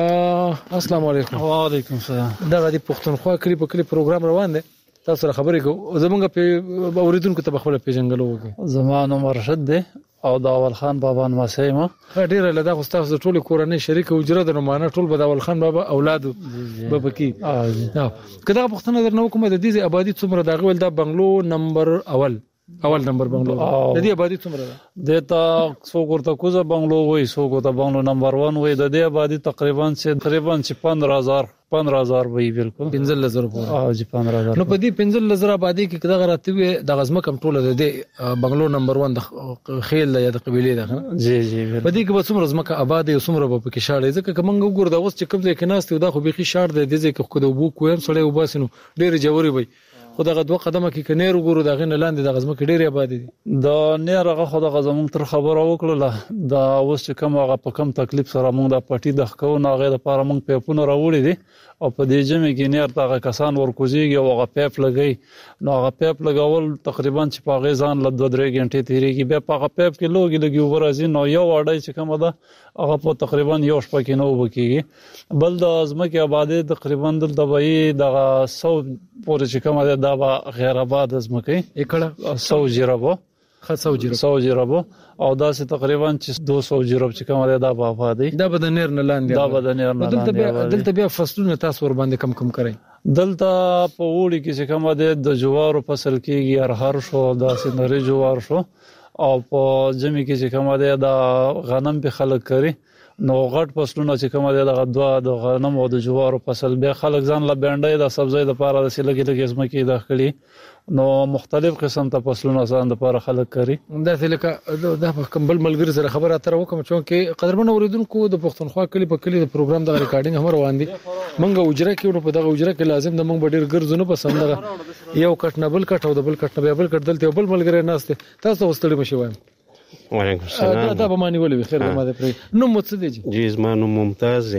السلام علیکم وعلیکم السلام دا د پښتونخوا کلی په کلی پروګرام روان دی تاسو سره خبرې کوو زمونږ په اوریدونکو ته خپل پیژنګلو وکړي زمان عمر رشد دی او د اول خان بابا نواسیمه ډیره لدا خو تاسو ټول کورنۍ شریک اجره د نمانه ټول به د اول خان بابا اولاد به پکې اه کدا پښتنه درنو کومه د دې آبادی څومره دا غول د بنگلو نمبر اول اول نمبر بنگلو د دې آبادی څومره ده د تا څو ورته کوزه بنگلو وای څو ورته بنگلو نمبر واحد وای د دې آبادی تقریبا چې تقریبا چې پندرہ هزار پندرہ هزار وای بالکل پنځل لزر په اه جی پندرہ هزار نو په دې پنځل لزر آبادی کې کدا غراته وي د غزمه کم ټوله د دې بنگلو نمبر واحد د خیل یا د قبيله ده جی جی په دې کې به څومره زمکه آباد او څومره په کې شاړې ځکه کومنګ وګور د اوس چې کوم ځای کې ناست دا خو بيخي شاړ دی د دې کې خو د وبو کوم سړی وباسنو ډېر جوړي وي خو دغه دوه قدمه کې کنير وګورو دغه نه لاندې د غزمه کې ډېر آباد دي د نيرغه خو د غزمون تر خبره وکړه دا اوس چې کوم هغه په کم تکلیف سره موږ د پټي د خکو نه غیر لپاره موږ پیپونه راوړي دي او په دې جمع کې نیر دغه کسان ورکوزيږي او هغه پیپ لګي نو هغه پیپ لګاول تقریبا چې په غیزان ل دوه درې غنټې تیریږي بیا په هغه پیپ کې لوګي لګي ورازي نو یو اړای چې کوم ده هغه په تقریبا یو شپه کې نو وکيږي بل د ازمکه آبادی تقریبا د دبي دغه سو پورې چې کوم ده دا غیر آباد ازمکه یکړه سو جربو خاصو جرب سو جربو او دا سه تقریبا چې دو سو جرب چې کوم ده دا په آبادی دا به د نیر نه لاندې دا به د نیر نه لاندې دلته بیا فصلونه تاسو ور باندې کم کم کوي دلته په وړي کې چې کوم ده د جوارو فصل کېږي هر شو دا سندري جوار شو او په جمع کې چې کوم ده د غنم په خلک کوي نو غټ فصلونه چې کوم ده د غدوا د غنم او د جوارو فصل به خلک ځان لا بنډای د سبزی د پاره د سلګي د قسمه کې داخلي نو مختلف قسم ته فصلونه ځان د پاره خلک کوي دا لکه د کمبل ملګری سره خبره اتر وکم چې قدرمن اوریدونکو د پښتونخوا کلی په کلی د پروګرام د ریکارډینګ هم روان دي منګه اجره کې په دغه اجره کې لازم د منګ ډیر ګرځونه پسند ده یو کټ نه بل کټ او د بل کټ نه بل کټ دلته بل ملګری نهسته تاسو وستړي مشي وایم وعلیکم السلام دا دا به معنی ولې خیر ما ده پرې نو مت دي جی زما نو ممتاز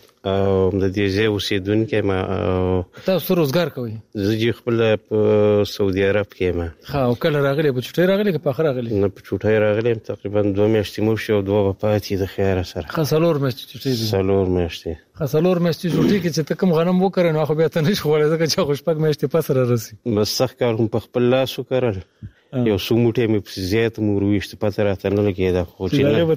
او د دې ځای اوسیدونکو ما تاسو روزګار کوئ زه خپل په سعودي عرب کې ما ها او کله راغلی په چټي راغلی که په اخر راغلی نه په چټي راغلی تقریبا دوه میاشتې مو شو دوه پاتې د خیر سره خسلور میاشتې چټي دي سلور میاشتې خسلور میاشتې چټي کې چې تکم غنم وکړ نو خو بیا ته نشو وړه ځکه چې خوشپک میاشتې پس را رسي بس سخت کار په خپل لاس وکړل یو سموټه مې زیات مو رويشت پته راته نه لګیدا خو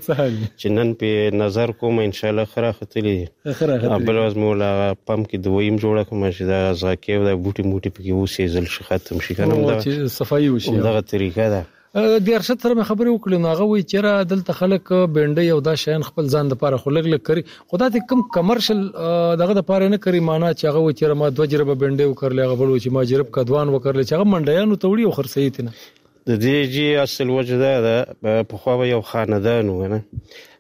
چې نن په نظر کوم ان شاء الله خره ختلې خره بل واز مولا پم کې دویم جوړه کوم چې دا زاکیو دا بوټي موټي پکې وسې زل شي ختم شي کنه دا چې صفایي وشي دا طریقه ده د ارشد سره خبرې وکړې نو هغه وی چې را دلته خلک بنډي او دا شین خپل ځان د پاره خلک لګ کوي خدای ته کم کمرشل دغه د پاره نه کوي معنا چې هغه وی چې ما دوه جربه بنډي وکړل هغه بل چې ما جرب کدوان وکړل چې هغه منډیانو توړي او خرڅې تنه د دې جی اصل وجه ده په خو یو خاندان ونه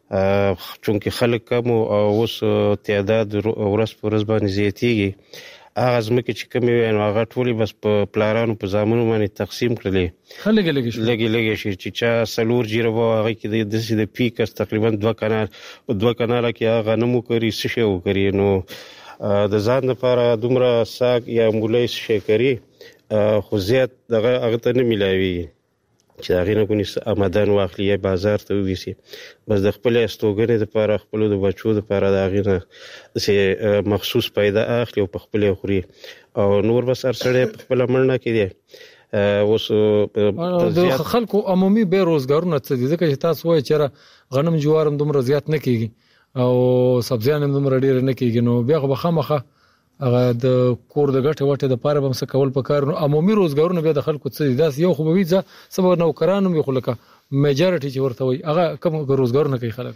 چونکه خلک کم او اوس تعداد ورځ پر ورځ باندې زیاتیږي هغه ځمکې چې کومې وي نو هغه ټولې بس په پلارانو په زامنو باندې تقسیم کړلې ښه لږې لږې شو لږې لږې شي چې چا څلور جیره وه هغې کې د داسې د پیکس تقریبا دوه کنال په دوه کناله کې هغه غنم وکري څه شی وکري نو د ځان لپاره دومره ساګ یا مولی څه شی کري خو زیات دغه هغه ته نه میلاویږي چې د هغې نه کونې آمدن واخلي یا بازار ته وویسي بس د خپلې استوګنې دپاره خپلو د بچو دپاره د هغې نه داسې مخصوص پیدا اخلي او په خپلې خوري او نور بس هر سړی په خپله منډه کې دی اوس د خلکو عمومي بې روزګارونه څه دي ځکه چې تاسو وایئ چېرې غنم جوار هم دومره زیات نه کېږي او سبزیان هم دومره ډېرې نه کېږي نو بیا خو به خامخه هغه د کور د ګټې وټې دپاره به هم څه کول پکار نو عمومي روزګارونه بیا د خلکو څه دي داسې یو خو به وي ځه څه به نوکران هم وي خو لکه میجارټي چې ورته وایي هغه کوم روزګارونه کوي خلک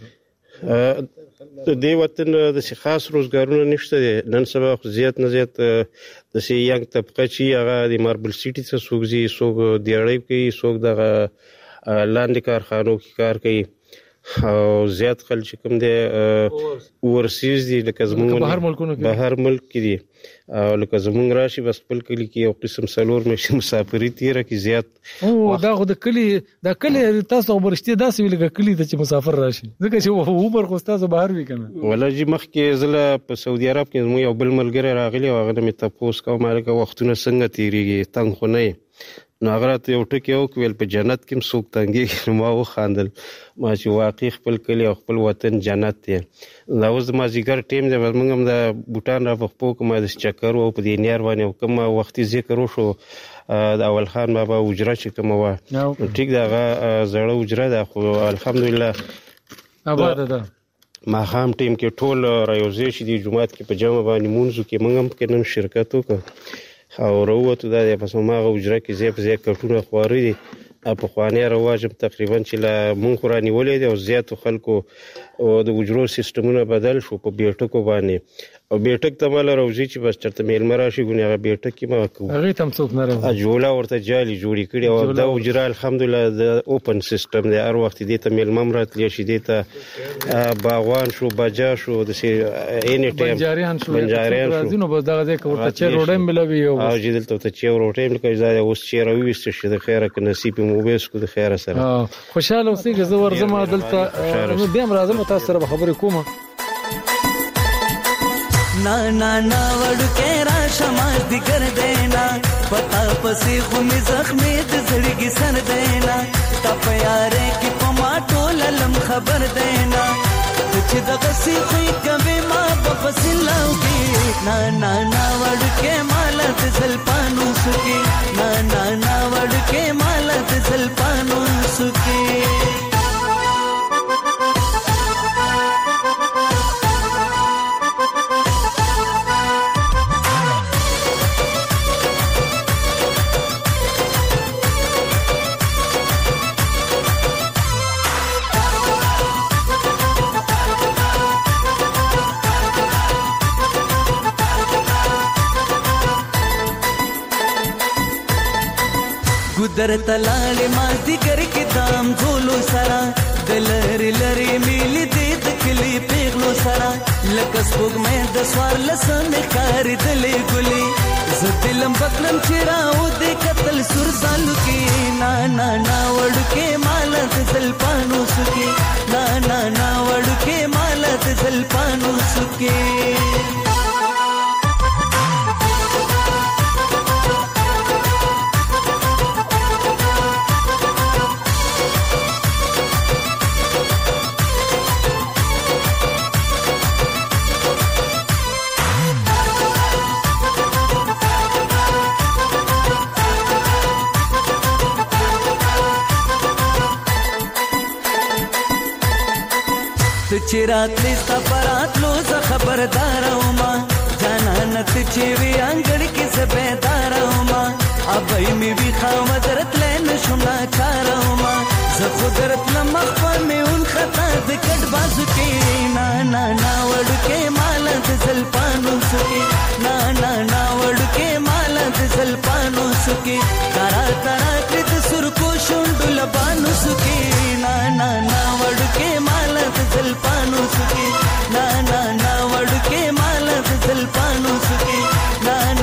د دې وطن داسې خاص روزګارونه نشته دی نن سبا خو زیات نه زیات داسې ینګ طبقه چې هغه د ماربل سیټي ته څوک ځي څوک دیاړۍ کوي څوک دغه لاندې کارخانو کې کار کوي او زیات خلک چې کوم دی اورسیز دي لکه زمونږ بهر ملکونو کې بهر ملک کې دي او لکه زمونږ راشي بس خپل کلي کې یو قسم څلور میاشتې مسافري تېره کړي زیات او دا خو د کلي دا کلي تاسو خو به رښتیا داسې وي لکه کلي ته چې مسافر راشي ځکه چې عمر خو ستاسو بهر وي که نه والله جي مخکې زه په سعودي عرب کې زموږ یو بل ملګری راغلی او هغه نه مې تپوس کوم هلکه وختونه څنګه تېرېږي تنګ خو نه نو هغه راته یو ټکي وکړل په جنت کې هم څوک تنګېږي نو ما وخاندل ما چې واقعي خپل کلي او خپل وطن جنت دی دا اوس د مازدیګر ټیم دی موږ هم د بوټان را په خپو کوم د چکر و په دې نیار باندې او کوم وختي ذکر وشو د اول خان بابا حجره چې کومه وه نو ټیک د هغه زړه حجره ده خو الحمدلله آباده ده ماښام ټیم کې ټول رايوځای شي د جومات کې په جمع باندې مونځو کې موږ هم پکې نن شرکت وکړو او راووتو دا دی پس هماغه حجره کې ځای په ځای کټونه خواره دي پخوانی رواج هم تقریبا چې له مونږ خو رانیولی دی او زیاتو خلکو د حجرو سیسټمونه بدل شو په بیټکو باندې او بیټک ته ماله راوځي چې بس چېرته میلمه راشي ګونې هغه بیټک کې مه کوو هغې ته هم څوک نه راوځي جوله ورته جالي جوړې کړي او دا حجره الحمدلله د اوپن سیسټم دی هر وخت دې ته میلمه هم راتلی شي دې ته باغوان شو بجا شو داسې ایني ټایم بنجاریان شو بنجاریان شو راځي نو بس دغه ځای کې ورته چای روډۍ هم ملوي او چې دلته ورته چای روډۍ هم لکه دا اوس چای راوویسته شي د خیره که نصیب یې مو وبیسکو د خیره سره خوشحاله اوسئ که زه ورځم دلته بیا هم راځم تاسو سره به خبرې کوم ना ना ना वड़के राशमा दिगर देना पता पसी खुमी जख्मी दजड़गी सर देना तप यारे की पमाटो ललम खबर देना कुछ दगसी खुई कभी माँ बपसिलाऊगी ना ना ना वड़के माला दजल पानू सुकी ना ना ना वड़के माला दजल पानू सुकी गुदर तलाल माती करके दाम झोलो सारा दलरी लरी मिली दीद खिली पेगलो सारा लकस बुग में दसवार लसन कार दले गुली ज़दिलम बकलम चिराओ दे कतल सुर सालू की ना ना ना वड़ के माला दजल पानो सुके ना ना ना वड़ के माला दजल पानो सुके चिरात लिस्ता परात लो सा खबरदार उमा जाना नत चेवी अंगड़ के सबेदार उमा अबई में भी खावदरत लेन शुना चार उमा ज़खुदरत लमखफर में उन खता दिकट बाजू के ना ना ना वड़ के माला दजल पानो सुके ना ना ना वड़ के माला दजल पानो सुके तारा तारा कृत सुर को शुंडुल बानो सुके ना ना ना वड़ के माला दजल पानो सुके ना ना ना वड़ के माला दजल पानो सुके ना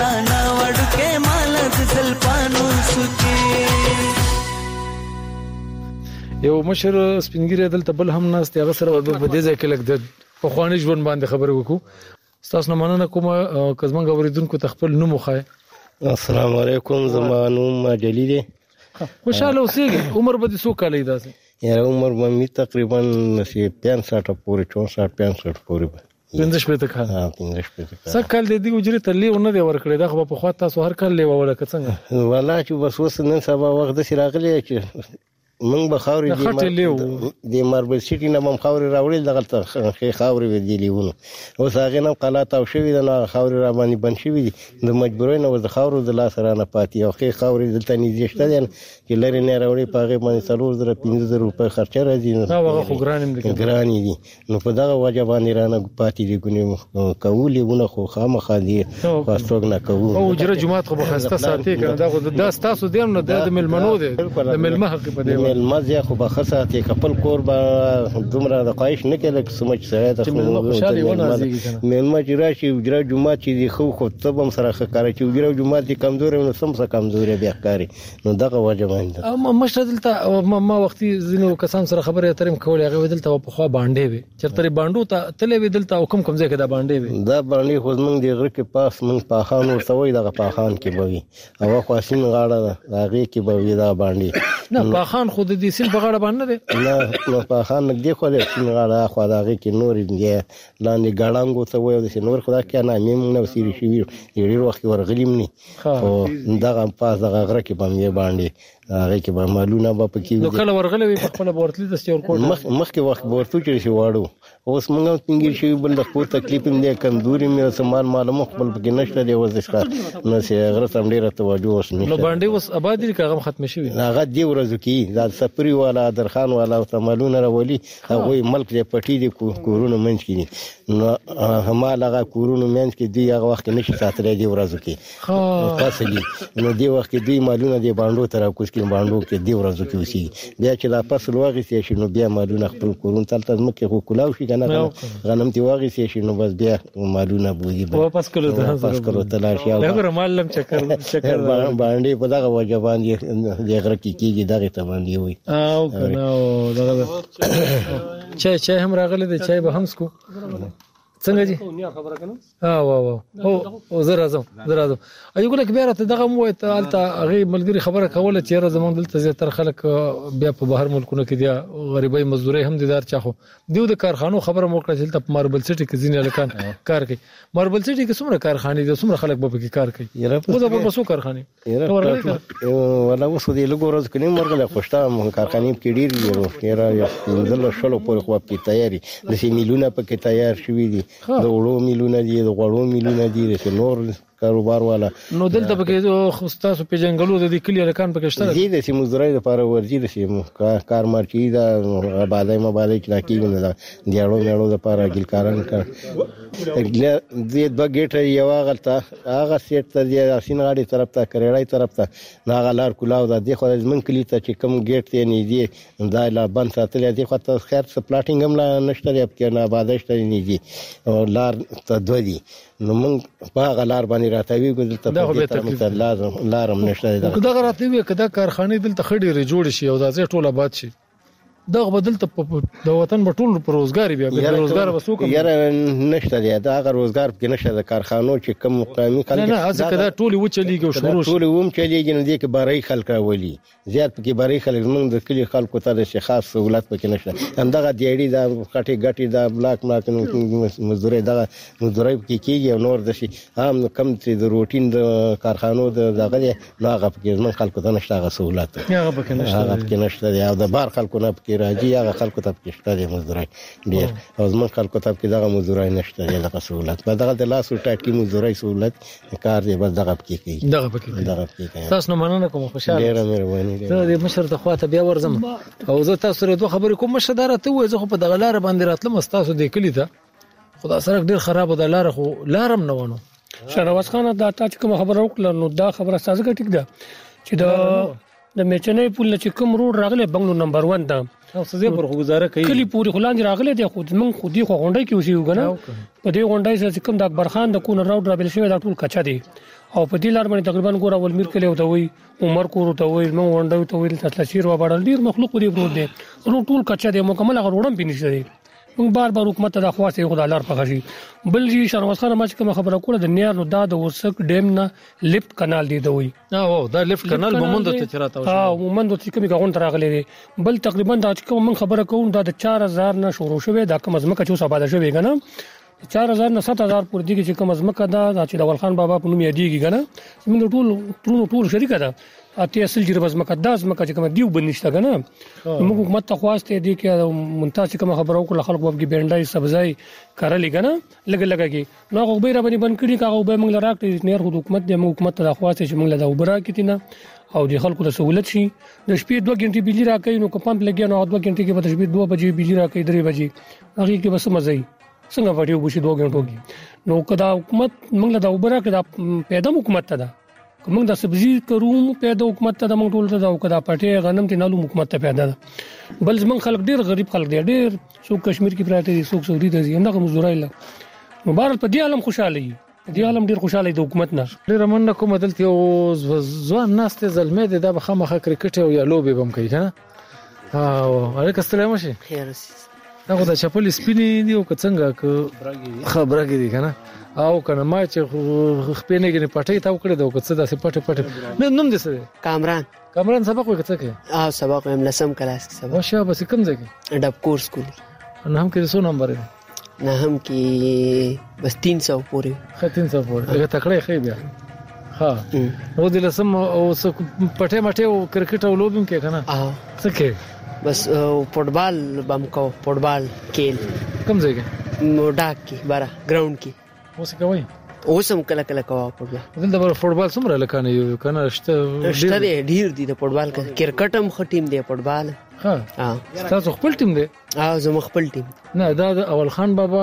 یو مشر سپینګری دلته بل هم ناست هغه سره په دې ځای کې لګ د په خواني ژوند باندې خبرې وکړو تاسو نه مننه کوم کزمن غوریدونکو تخپل نوم خو السلام علیکم زمانوم جلیل دی خوشاله اوسېږي عمر به دې څو کال دی داسې یا عمر به تقریبا پنځه پورې چونسठ پنځه پورې پنځه شپږ کال ها پنځه شپږ کال څه کال دې دی اجرت لیو نه دی ورکړی دا خو په خوا تاسو هر کال لیو ولا څنګه والله چې بس وس نن سبا وخت د سراغلی چې من به خاورې د ماربل سیټي نه هم خاورې راوړل دغه ته خاورې ودی لیونه اوس هغه نه قلات او شوی د خاورې را باندې بن شوی دي د مجبورۍ نه د خاورو د لاس را نه پاتې او خې خاورې دلته نږدې شته دي چې لري نه راوړي په هغه باندې څلور زره پنځه زره روپۍ خرچه راځي نو هغه خو ګران دي ګران دي نو په دغه وجه باندې را نه پاتې دي ګونې کولېونه خو خامخا دي خاصوګ نه کوو او جره جمعات خو بخسته ساتي کنه دا خو د تاسو دیم نه د ملمنو دي د ملمه حق په دی مزه خو به خاصه خپل کور به دومره د قایش نه کېږي سمج سره ته مېلمه چې راشي وجره جمعه چې دی خو خو ته هم سره ښکاري چې وجره جمعه دي کمزوري نو سم سره کمزوري بیا ښکاري نو دغه وجه باندې ما مشته دلته ما وختي زینو کسان سره خبره اترم کولې هغه دلته په خوا باندې وي چرته باندې ته تلې وي دلته حکم کوم ځای کې دا باندې وي دا باندې خو موږ دی غره کې پاس موږ پاخان ورسوي دغه پاخان کې بوي او خاصین غاړه هغه کې بوي دا باندې نه پاخان خود دې سیل په غاړه باندې دی نه پاخان نګدي خو دې سیل غاړه خو دا هغه کې نور دی لاندې ګړانګو ته وایي د نور خدا کې نه مې نو سیری شي ډیر وخت ورغلیم نه او دغه پاس دغه غره کې باندې باندې هغه کې به معلومه به پکې نو کله ورغلې په خپل بورتلې د ستور کوټ مخ مخکې وخت بورتو چې شي واړو اوس موږ څنګه شي بل د خپل تکلیف دې کمزوري مې سامان معلومه خپل پکې نشته دی وځ ښه نو چې غره سم ډیره توجه اوس نه نو باندې اوس آبادی کاغم ختم شي هغه دی ورځو کې دا سپری والا درخان والا او تمالونه راولي هغه ملک دې پټي دي کورونه منځ کې نو هماله هغه کورونه منځ کې دی هغه وخت نشي ساتلې دی ورځو کې ها تاسو نو دی وخت کې دی مالونه دی باندې تر کوس کې باندې کې دی ورځو کې وسی بیا چې لا فصل واغی شي نو بیا مالونه خپل کورون تلته مکه خو کلاو شي کنه غنم تی واغی شي نو بس بیا مالونه بوزي واپس کړو ته واپس کړو تلار شي هغه مال لم چکر چکر باندې په دغه وجه باندې د غره کې کېږي دغه ته باندې وي او کنه دغه چای چای هم راغله د چای به هم سکو څنګه جی خبره کنه ها وا وا او زه راځم زه راځم ایو ګل کبیره ته دغه مو ته الته هغه ملګری خبره کوله چې را زمونږ دلته زیاتره خلک بیا په بهر ملکونو کې دي غریبای مزدوري هم دیدار چاخو دیو د کارخانو خبره مو کړه چې په ماربل سټي کې ځینې لکان کار کوي ماربل سټي کې څومره کارخانې دي څومره خلک به کې کار کوي خو دا په څو کارخانې ولا وسو دی لګورز کني مرګله خوشته کارخانې کې ډیر یو را یو دل شلو په خو په تیاری د سی میلیونه په کې تیار شوی دي د وړو میلیونه دي د غوړو میلیونه دي د نور کاروبار والا نو دلته پکې خو تاسو په جنگلو د کلی لکان پکې شته دي د سیمزرای لپاره ورځي د سیمو کار مارچي دا آبادای مبادای چې راکېږي نه دیاړو دیاړو لپاره ګلکاران کار د دوه ګټه یو غلطه هغه سیټ ته د اسین غاړي طرف ته کریړای طرف ته ناغه لار کولاو د دې خو من کلی ته چې کوم ګټ ته نه دی دا لا بند ساتل دي خو ته خیر څه پلاټینګ هم لا نشته دی په نه آبادای شته نه دي او لار ته دوه دي نو موږ په هغه لار باندې راتوي ګل ته په دې تر لازم لارم نشته دا دا راتوي کدا کارخانه دلته خډيره جوړ شي او دا ځای ټوله باد شي دا بدل ته د وطن په ټول پر روزګاری بیا د روزګار وسو کوم یاره نشته دی دا هغه روزګار کې نشته د کارخانو چې کم مقامي خلک نه نه ځکه دا ټول و چلیږي شروع ټول ووم چلیږي نه دی کې باري خلک راولي زیات کې باري خلک موږ د کلی خلکو ته د خاص سہولت پکې نشته هم دغه دیړي دا کټي ګټي دا بلاک ملاک مزدوري دا مزدوري کې کېږي او نور د شي هم کم چې د روټین د کارخانو د دغه نه هغه پکې موږ خلکو ته نشته هغه سہولت هغه پکې نشته هغه پکې نشته دی او د بار خلکو نه پکې راځي هغه خلکو ته پکې شته دی مزدوري ډیر او زموږ خلکو ته پکې دغه مزدوري نشته دی دغه سہولت په دغه د لاس ټاټي مزدوري سہولت کار دی بس دغه پکې کوي دغه پکې دغه پکې تاسو نو مننه کوم خوشاله ډیر مهرباني ته د مشر ته خواته بیا ورزم او زه تاسو سره دوه خبرې کوم مشه دار ته وې زه خو په دغه لار باندې راتلم تاسو د کلی ته خدا سره ډیر خراب د لار خو لارم نه ونه شهنواز خان دا تاسو کوم خبره وکړه نو دا خبره تاسو ټیک ده چې دا د میچنې پول چې کوم روډ راغله بنگلور نمبر واحد دا او سزا پر گزاره کوي کلی پوری خلان راغله دی خو من خودي خو غونډه کې اوسې وګنه په دې غونډه کې کوم د اکبر خان د کون راوډ را بل شوی دا ټول کچا دی او په دې لار باندې تقریبا ګور اول میر کلی وته وي عمر کور ته وي نو ونډو ته وي تاسو شیر و باندې ډیر مخلوق دی پروت دی نو ټول کچا دی مکمل هغه روډم پینځ دی موږ بار بار حکومت ته د خواصې خدای لار پخشي بل جی شرمس خان ما چې کوم خبره کوله د نیار نو دا د ورسک ډیم نه لیفت کانال دی دوی او دا لیفت کانال مومند ته چراته ها مومند چې کوم غون تراغلي دی بل تقریبا دا چې کوم من خبره کوم دا د چار هزار نه شروع شوه دا کوم ازمکه چې سبا ده شوی کنه چار هزار نه سات هزار پورې دي چې کوم ازمکه دا چې د ولخان بابا په نوم یادېږي کنه موږ ټول ټول ټول شریک ده اته اصل جربه مقدس مکه چې کوم دیو بنشته کنه موږ حکومت ته خواسته دي کې منتاسب کوم خبرو کول خلک وبګي بینډای سبزای کارلې کنه لګ لګږي نو خو به را باندې بند کړي کاغه به موږ راکټ نیر حکومت د حکومت ته خواسته چې موږ له وبرا کتنه او د خلکو د سہولت شي د شپې دوه غنټې بجلی راکې نو کو پمپ لګیا نو دوه غنټې کې به شپې دوه بجې بجلی راکې درې بجې هغه کې بس مزه څنګه وړي وبشي دوه غنټو کې نو کدا حکومت موږ له وبرا کې پیدا حکومت ته ده موږ د سبزی کوم پیدا حکومت ته د موږ ټول ته دا کدا پټه غنم ته نالو حکومت ته پیدا بل زمون خلک ډیر غریب خلک دي ډیر څوک کشمیر کې پراته دي څوک سعودي ته دي همدغه مزدورای له مبارک په دې عالم خوشاله دي دې عالم ډیر خوشاله د حکومت نه ډیر مننه کوم دلته او ځوان ناس ته زلمه دي د بخمه کرکټ او یا لوبي بم کوي کنه او علیک السلام شي خیر دا خو د چپل سپینې دی او څنګه خبره کې دي کنه او کنه ما چې خپینه کې پټي تا وکړه دا وکړه داسې پټه پټه نه نوم دې څه کامران کامران سبق وکړه کې اه سبق هم لسم کلاس کې سبق واشه بس کوم ځای کې ډب کورس کولی نه هم کې څو نمبر دی نه هم کې بس تین سو پورې خه تین سو پورې هغه تکړه خې بیا ها نو دې لسم او پټه مټه او کرکټ او لوبم کې کنه اه څه کې بس فوټبال بم کو فوټبال کېل کوم ځای کې نو ډاک کې بارا ګراوند کې اوس کوي اوس هم کله کله کوه فوټبال دلته بل فوټبال څومره لکانه یو کنه شته شته ډیر دي د فوټبال کرکټ هم خټیم دی فوټبال ها ها تاسو خپل ټیم دی اه زما خپل ټیم نه دا د اول خان بابا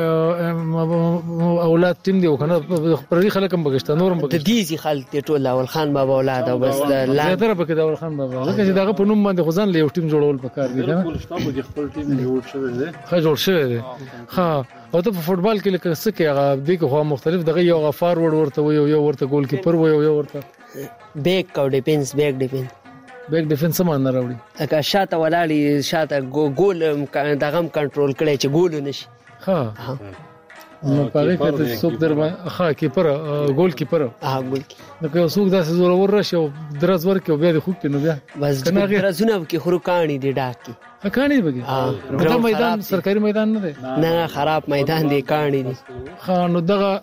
اولاد ټیم دی کنه پرې خلک هم بغشت نورم بغشت د دې خلک ته ټول اول خان بابا اولاد او بس د لا تر په کې د اول خان بابا لکه چې دغه په نوم باندې خزان له یو ټیم جوړول پکار دی کنه ټول شتاب د خپل ټیم جوړ شوی دی ښه جوړ شوی دی ها او ته په فوټبال کې لکه څه کې هغه د کوه مختلف دغه یو فارورډ ورته وي یو ورته ګول کیپر وي یو ورته بیک او ډیفنس بیک ډیفنس بیک ډیفنس هم نه راوړي اګه شاته ولاړی شاته ګول دغه کنټرول کړي چې ګول نشي ها نو پاره کې څوک در ها کیپر ګول کیپر ها ګول نو که څوک داسې زور ور راشي او درز ور کې بیا د خوب پینو بیا بس درزونه کې خرو کانی دی ډاکی کانی بګي دا میدان سرکاري میدان نه دی نه خراب میدان دی کانی دی ها نو دغه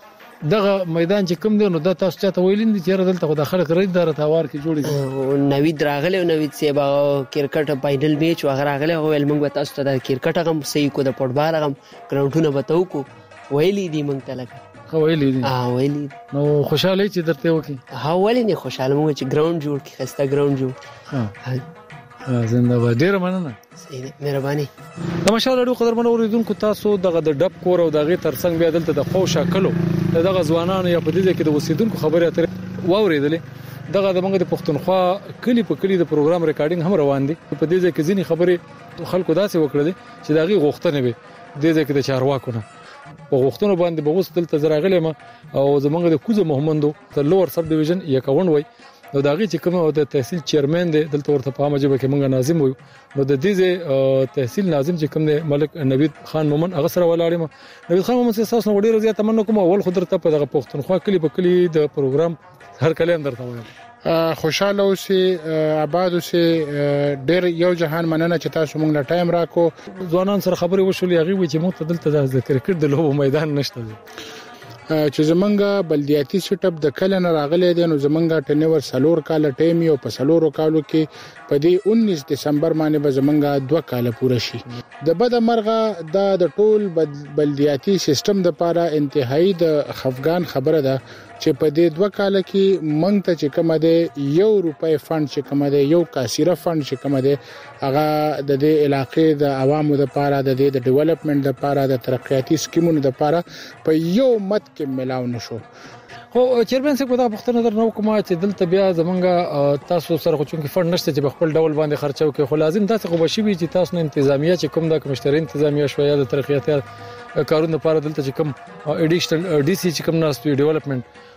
دغه میدان چې کوم دی نو دا تاسو ته ویلین دي چې دلته خو د خلک رید دار تاوار کې جوړی نوې دراغله او نوې سیبا کرکټ فائنل میچ وغیرہ غله ویل موږ تاسو ته د کرکټ غم صحیح کو د فوټبال غم ګراوندونه بتاو کو ویلې دي موږ ته لګا خو ویلې دي اه ویلې نو خوشاله چې درته وکی ها ولې نه خوشاله موږ چې ګراوند جوړ کی خسته ګراوند جوړ ها زنده باد ډیر مننه مهرباني د مشال اړو قدر منو اوریدونکو تاسو دغه د ډب کور او دغه ترڅنګ بیا دلته د خو شکلو دغه ځوانانو یا په دې کې د وسیدونکو خبره اترې واورېدلې دغه د موږ د پښتونخوا کلی په کلی د پروګرام ریکارډینګ هم روان دي په دې کې ځینی خبره خلکو داسې وکړل چې دغه غوښتنه به دې کې د چارواکو نه په غوښتنو باندې بغوس دلته زراغلې ما او زمونږ د کوزه محمدو د لوور سب ډیویژن یکون وای نو داغه چې کوم د تحصیل چیرمن دی دلته ورته په مجبه کې مونږ ناظم وو نو د دې تحصیل ناظم چې کوم دی ملک نوید خان مومن هغه سره ولاړم نوید خان مومن سره تاسو ډیر زیات تمنو کوم اول خو درته په دغه پښتونخوا کلی په کلی د پروګرام هر کله اندر ته وایم خوشاله اوسئ آباد اوسئ ډیر یو جهان مننه چې تاسو موږ له ټایم راکو ځوانان سره خبرې وشولې هغه وی چې موږ دلته د کرکټ د لوبو میدان نشته چې زمونږ بلدیاتي سیټ اپ د کله نه راغلي دي نو زمونږ ټنیور سلور کال ټیم یو په سلورو کالو کې په دې انیس دسمبر باندې به زمونږ دوه کال پوره شي د بد مرغه د ټول بلدیاتي سیستم د لپاره انتهایی د خفقان خبره ده چې په دې دوه کال کې مونږ ته چې کومه ده یو روپۍ فند چې کومه ده یو کاسيره فند چې کومه ده هغه د دې علاقې د عوامو لپاره د دې د ډیولپمنٹ لپاره د ترقیاتي سکیمونو لپاره په یو مت کې ملاو نشو خو چیرمن څخه دا پښتنه در نو کومه چې دلته بیا زمونږ تاسو سره خو چونکی فند نشته چې خپل ډول باندې خرچو کې خو لازم تاسو خو بشي چې تاسو نه انتظامیه چې کوم د کمشتري انتظامیه شویا د ترقیاتي کارونه لپاره دلته چې کوم اډیشنل ډي سي چې کوم ناس ډیولپمنٹ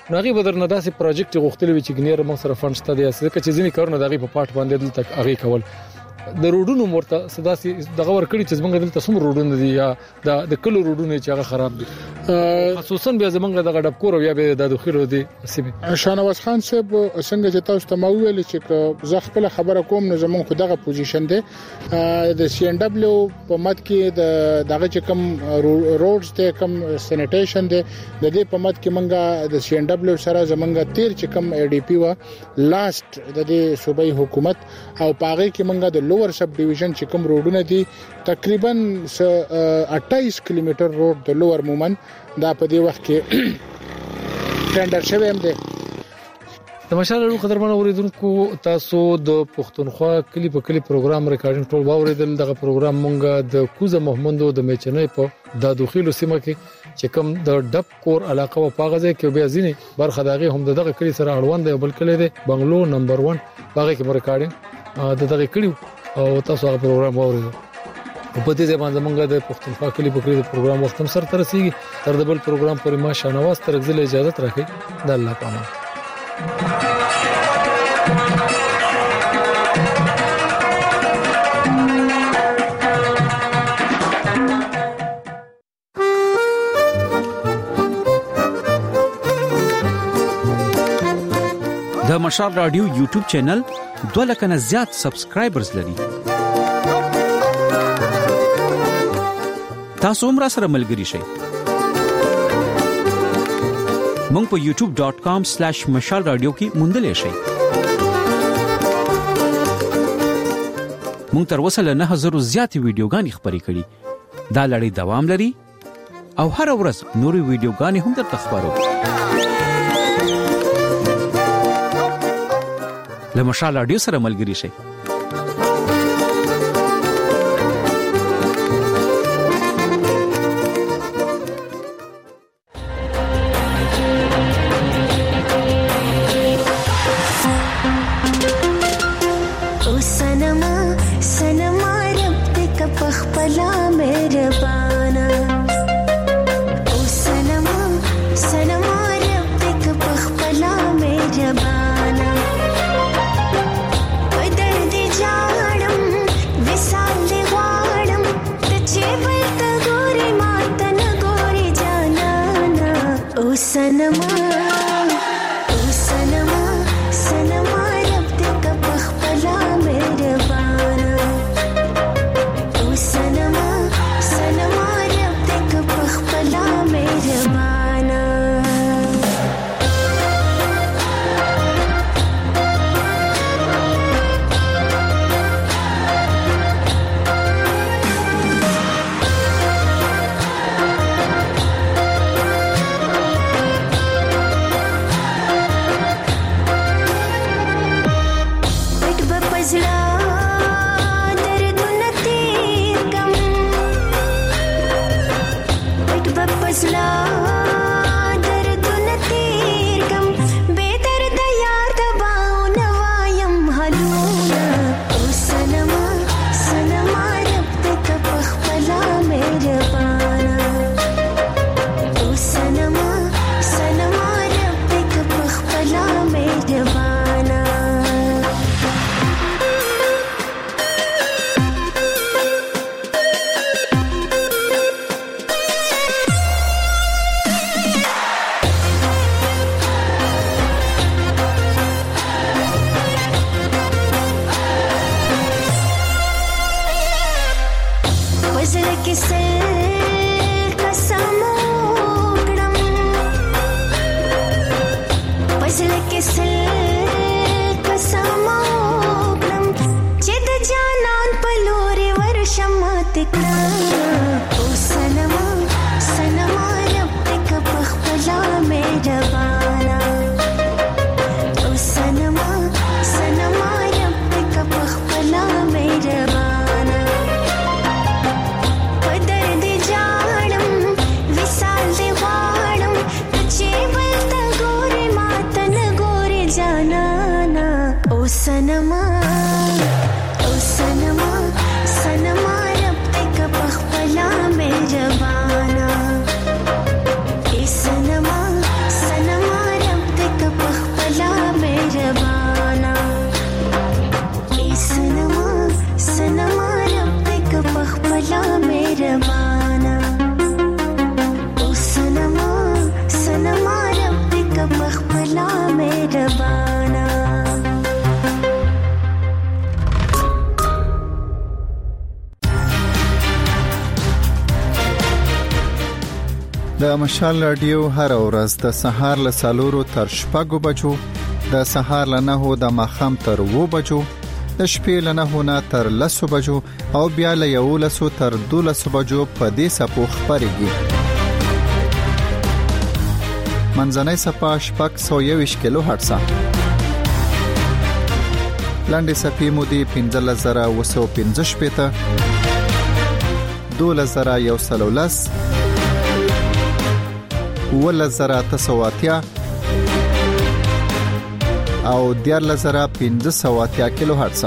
ناغي بدر نه داسې پروجیکټ غوښتل وی چې ګنیر مو سره فند شته دي چې ځینې کارونه دغه په پټ باندې دلته هغه کول د روډونو مرته سداسي دغه ور کړی چې زمونږ دلته سم روډونه دي یا د کلو روډونه چې هغه خراب دي خصوصا بیا زمونږ دغه ډب کور بیا به د دخیلو دي سیمه شانواز خان صاحب څنګه چې تاسو ته مو ویل چې زه خپل خبره کوم نو زمونږ خو دغه پوزیشن دی د سی ان دبليو په مد کې د دغه چې کم روډز ته کم سینیټیشن دی د دې په مد کې منګه د سی ان دبليو سره زمونږ تیر چې کم ای ډی پی وا لاست د دې صوبایي حکومت او پاغه کې منګه د لوور سب ډیویژن چې کوم روډونه دي تقریبا اٹھائیس کیلومتر روډ د لوور مومن دا په دې وخت کې ټینډر شوی هم دی. د مشال قدرمن اوریدونکو تاسو د پښتونخوا کلی په کلی پروګرام ریکارډینګ ټول باوریدل دغه پروګرام مونږه د کوزه محمدو د میچنې په د دوخیلو سیمه کې چې کوم د ډب کور علاقه او پاغزه کې بیا ځینی برخه دغه هم دغه کلی سره اړوند دی بل کلی دی بنگلو نمبر ون باغې کې ریکارډینګ د دغه کلی او تاسو هغه پروګرام واورئ. په دې ځای باندې موږ د پښتونخوا کلی په کلی د پروګرام وخت هم سره ترسيږي تر د بل پروګرام پورې ما شانواز تر غزل اجازه راکړي د الله پامان. د مشال رادیو یوټیوب چینل دوه لک نه زیات سبسکرایبرز لري. تاسو هم را سره ملګری شئ. مونږ په یوټیوب ډاٹ کام سلیش مشال رادیو کې موندلې شئ. مونږ تر اوسه له نه هزار زیات ویډیوګانې خبرې کړې. دا لړۍ دوام لري او هر ورځ نوري ویډیوګانې هم درته خبرو. له مشال رادیو سره ملګری شئ. But د مشال رادیو هر ورځ د سهار له سالورو تر شپږو بجو، د سهار له نهو د ماښام تر اوو بجو، د شپې له نهو نه تر لسو بجو او بیا له یولسو تر دولسو بجو په دې سپو خبرېږي. منځنۍ سپه شپږ سوه یوویشت کیلو هرتزه، لنډې سپې مودې پنځلس زره اوه سوه پنځه شپېته، دولس زره یو سل او لس، اوولس زره اته سوه اتیا او دیارلس زره پنځه سوه اتیا کیلو هرتزه.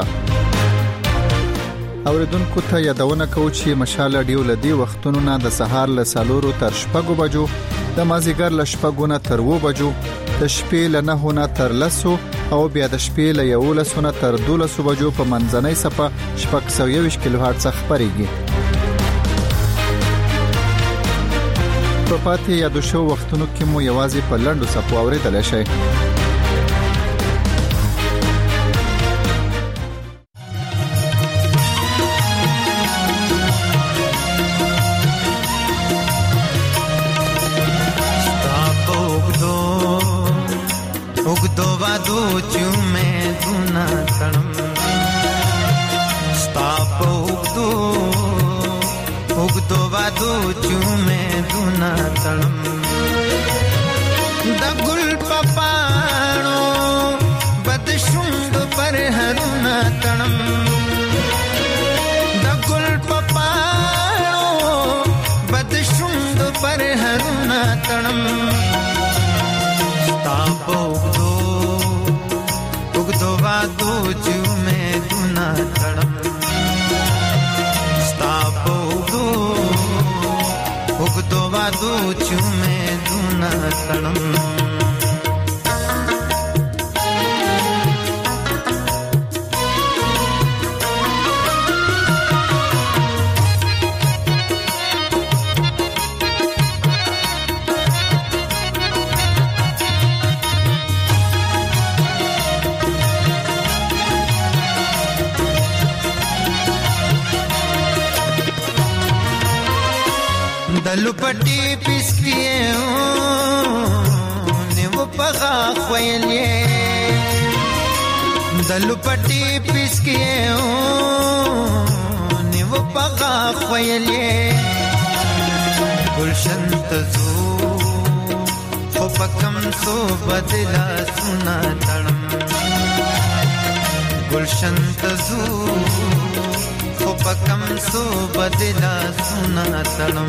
اوریدونکو ته یادونه کوو چې مشال رادیو له دې وختونو نه د سهار له سالورو تر شپږو بجو، د مازیګر له شپږو نه تر اوو بجو، د شپې له نهو نه تر لسو او بیا د شپې له یولسو نه تر دولسو بجو په منځنۍ سپه شپږ سوه یوویشت کیلو هرتزه خبرېږي. په پاتې یادو شو وختونو کې مو یوازې په لنډو سپو اورېدلی شئ. लुपटी पिसकिए ने वो पगा ख्वैलिए दलुपटी पिसकिए ने वो पगा ख्वैलिए गुलशन तजू खो पकम सो बदला सुना तड़म गुलशन तजू खो पकम सो बदला सुना तड़म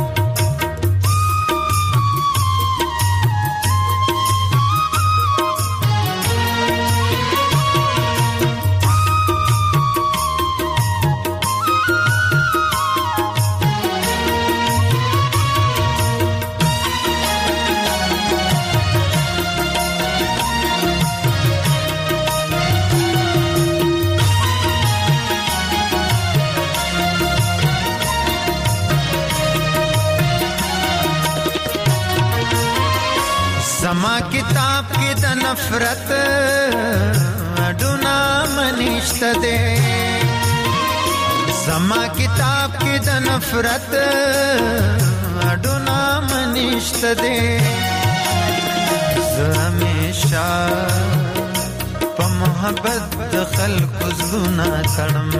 समा किताब की द नफरत अडुना मनिश्त दे समा किताब की द नफरत अडुना मनिश्त दे हमेशा प मोहब्बत खल्क जुना तड़म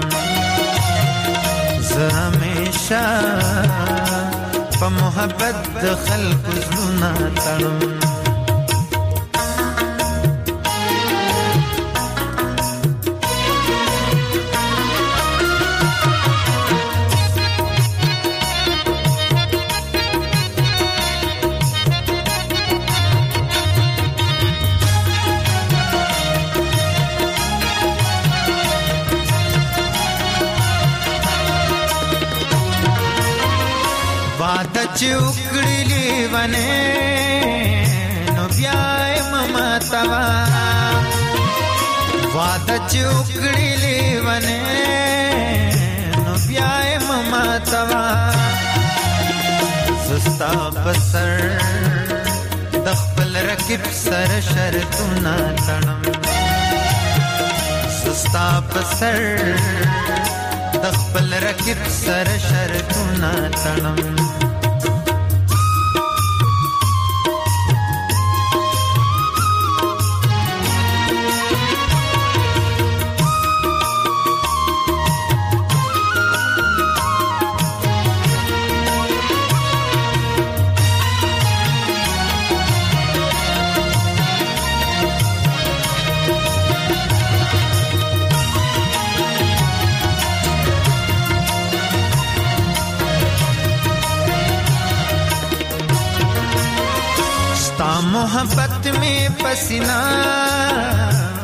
हमेशा प मोहब्बत खल्क जुना तड़म चुकड़ी वने नो ब्याय ममतवा वाद चुकड़ी वने नो ब्याय ममतवा सुस्ता बसर दखल रकिब सर शर्तुना तड़म सुस्ता बसर दखल रकिब सर शर्तुना तड़म मोहब्बत में पसीना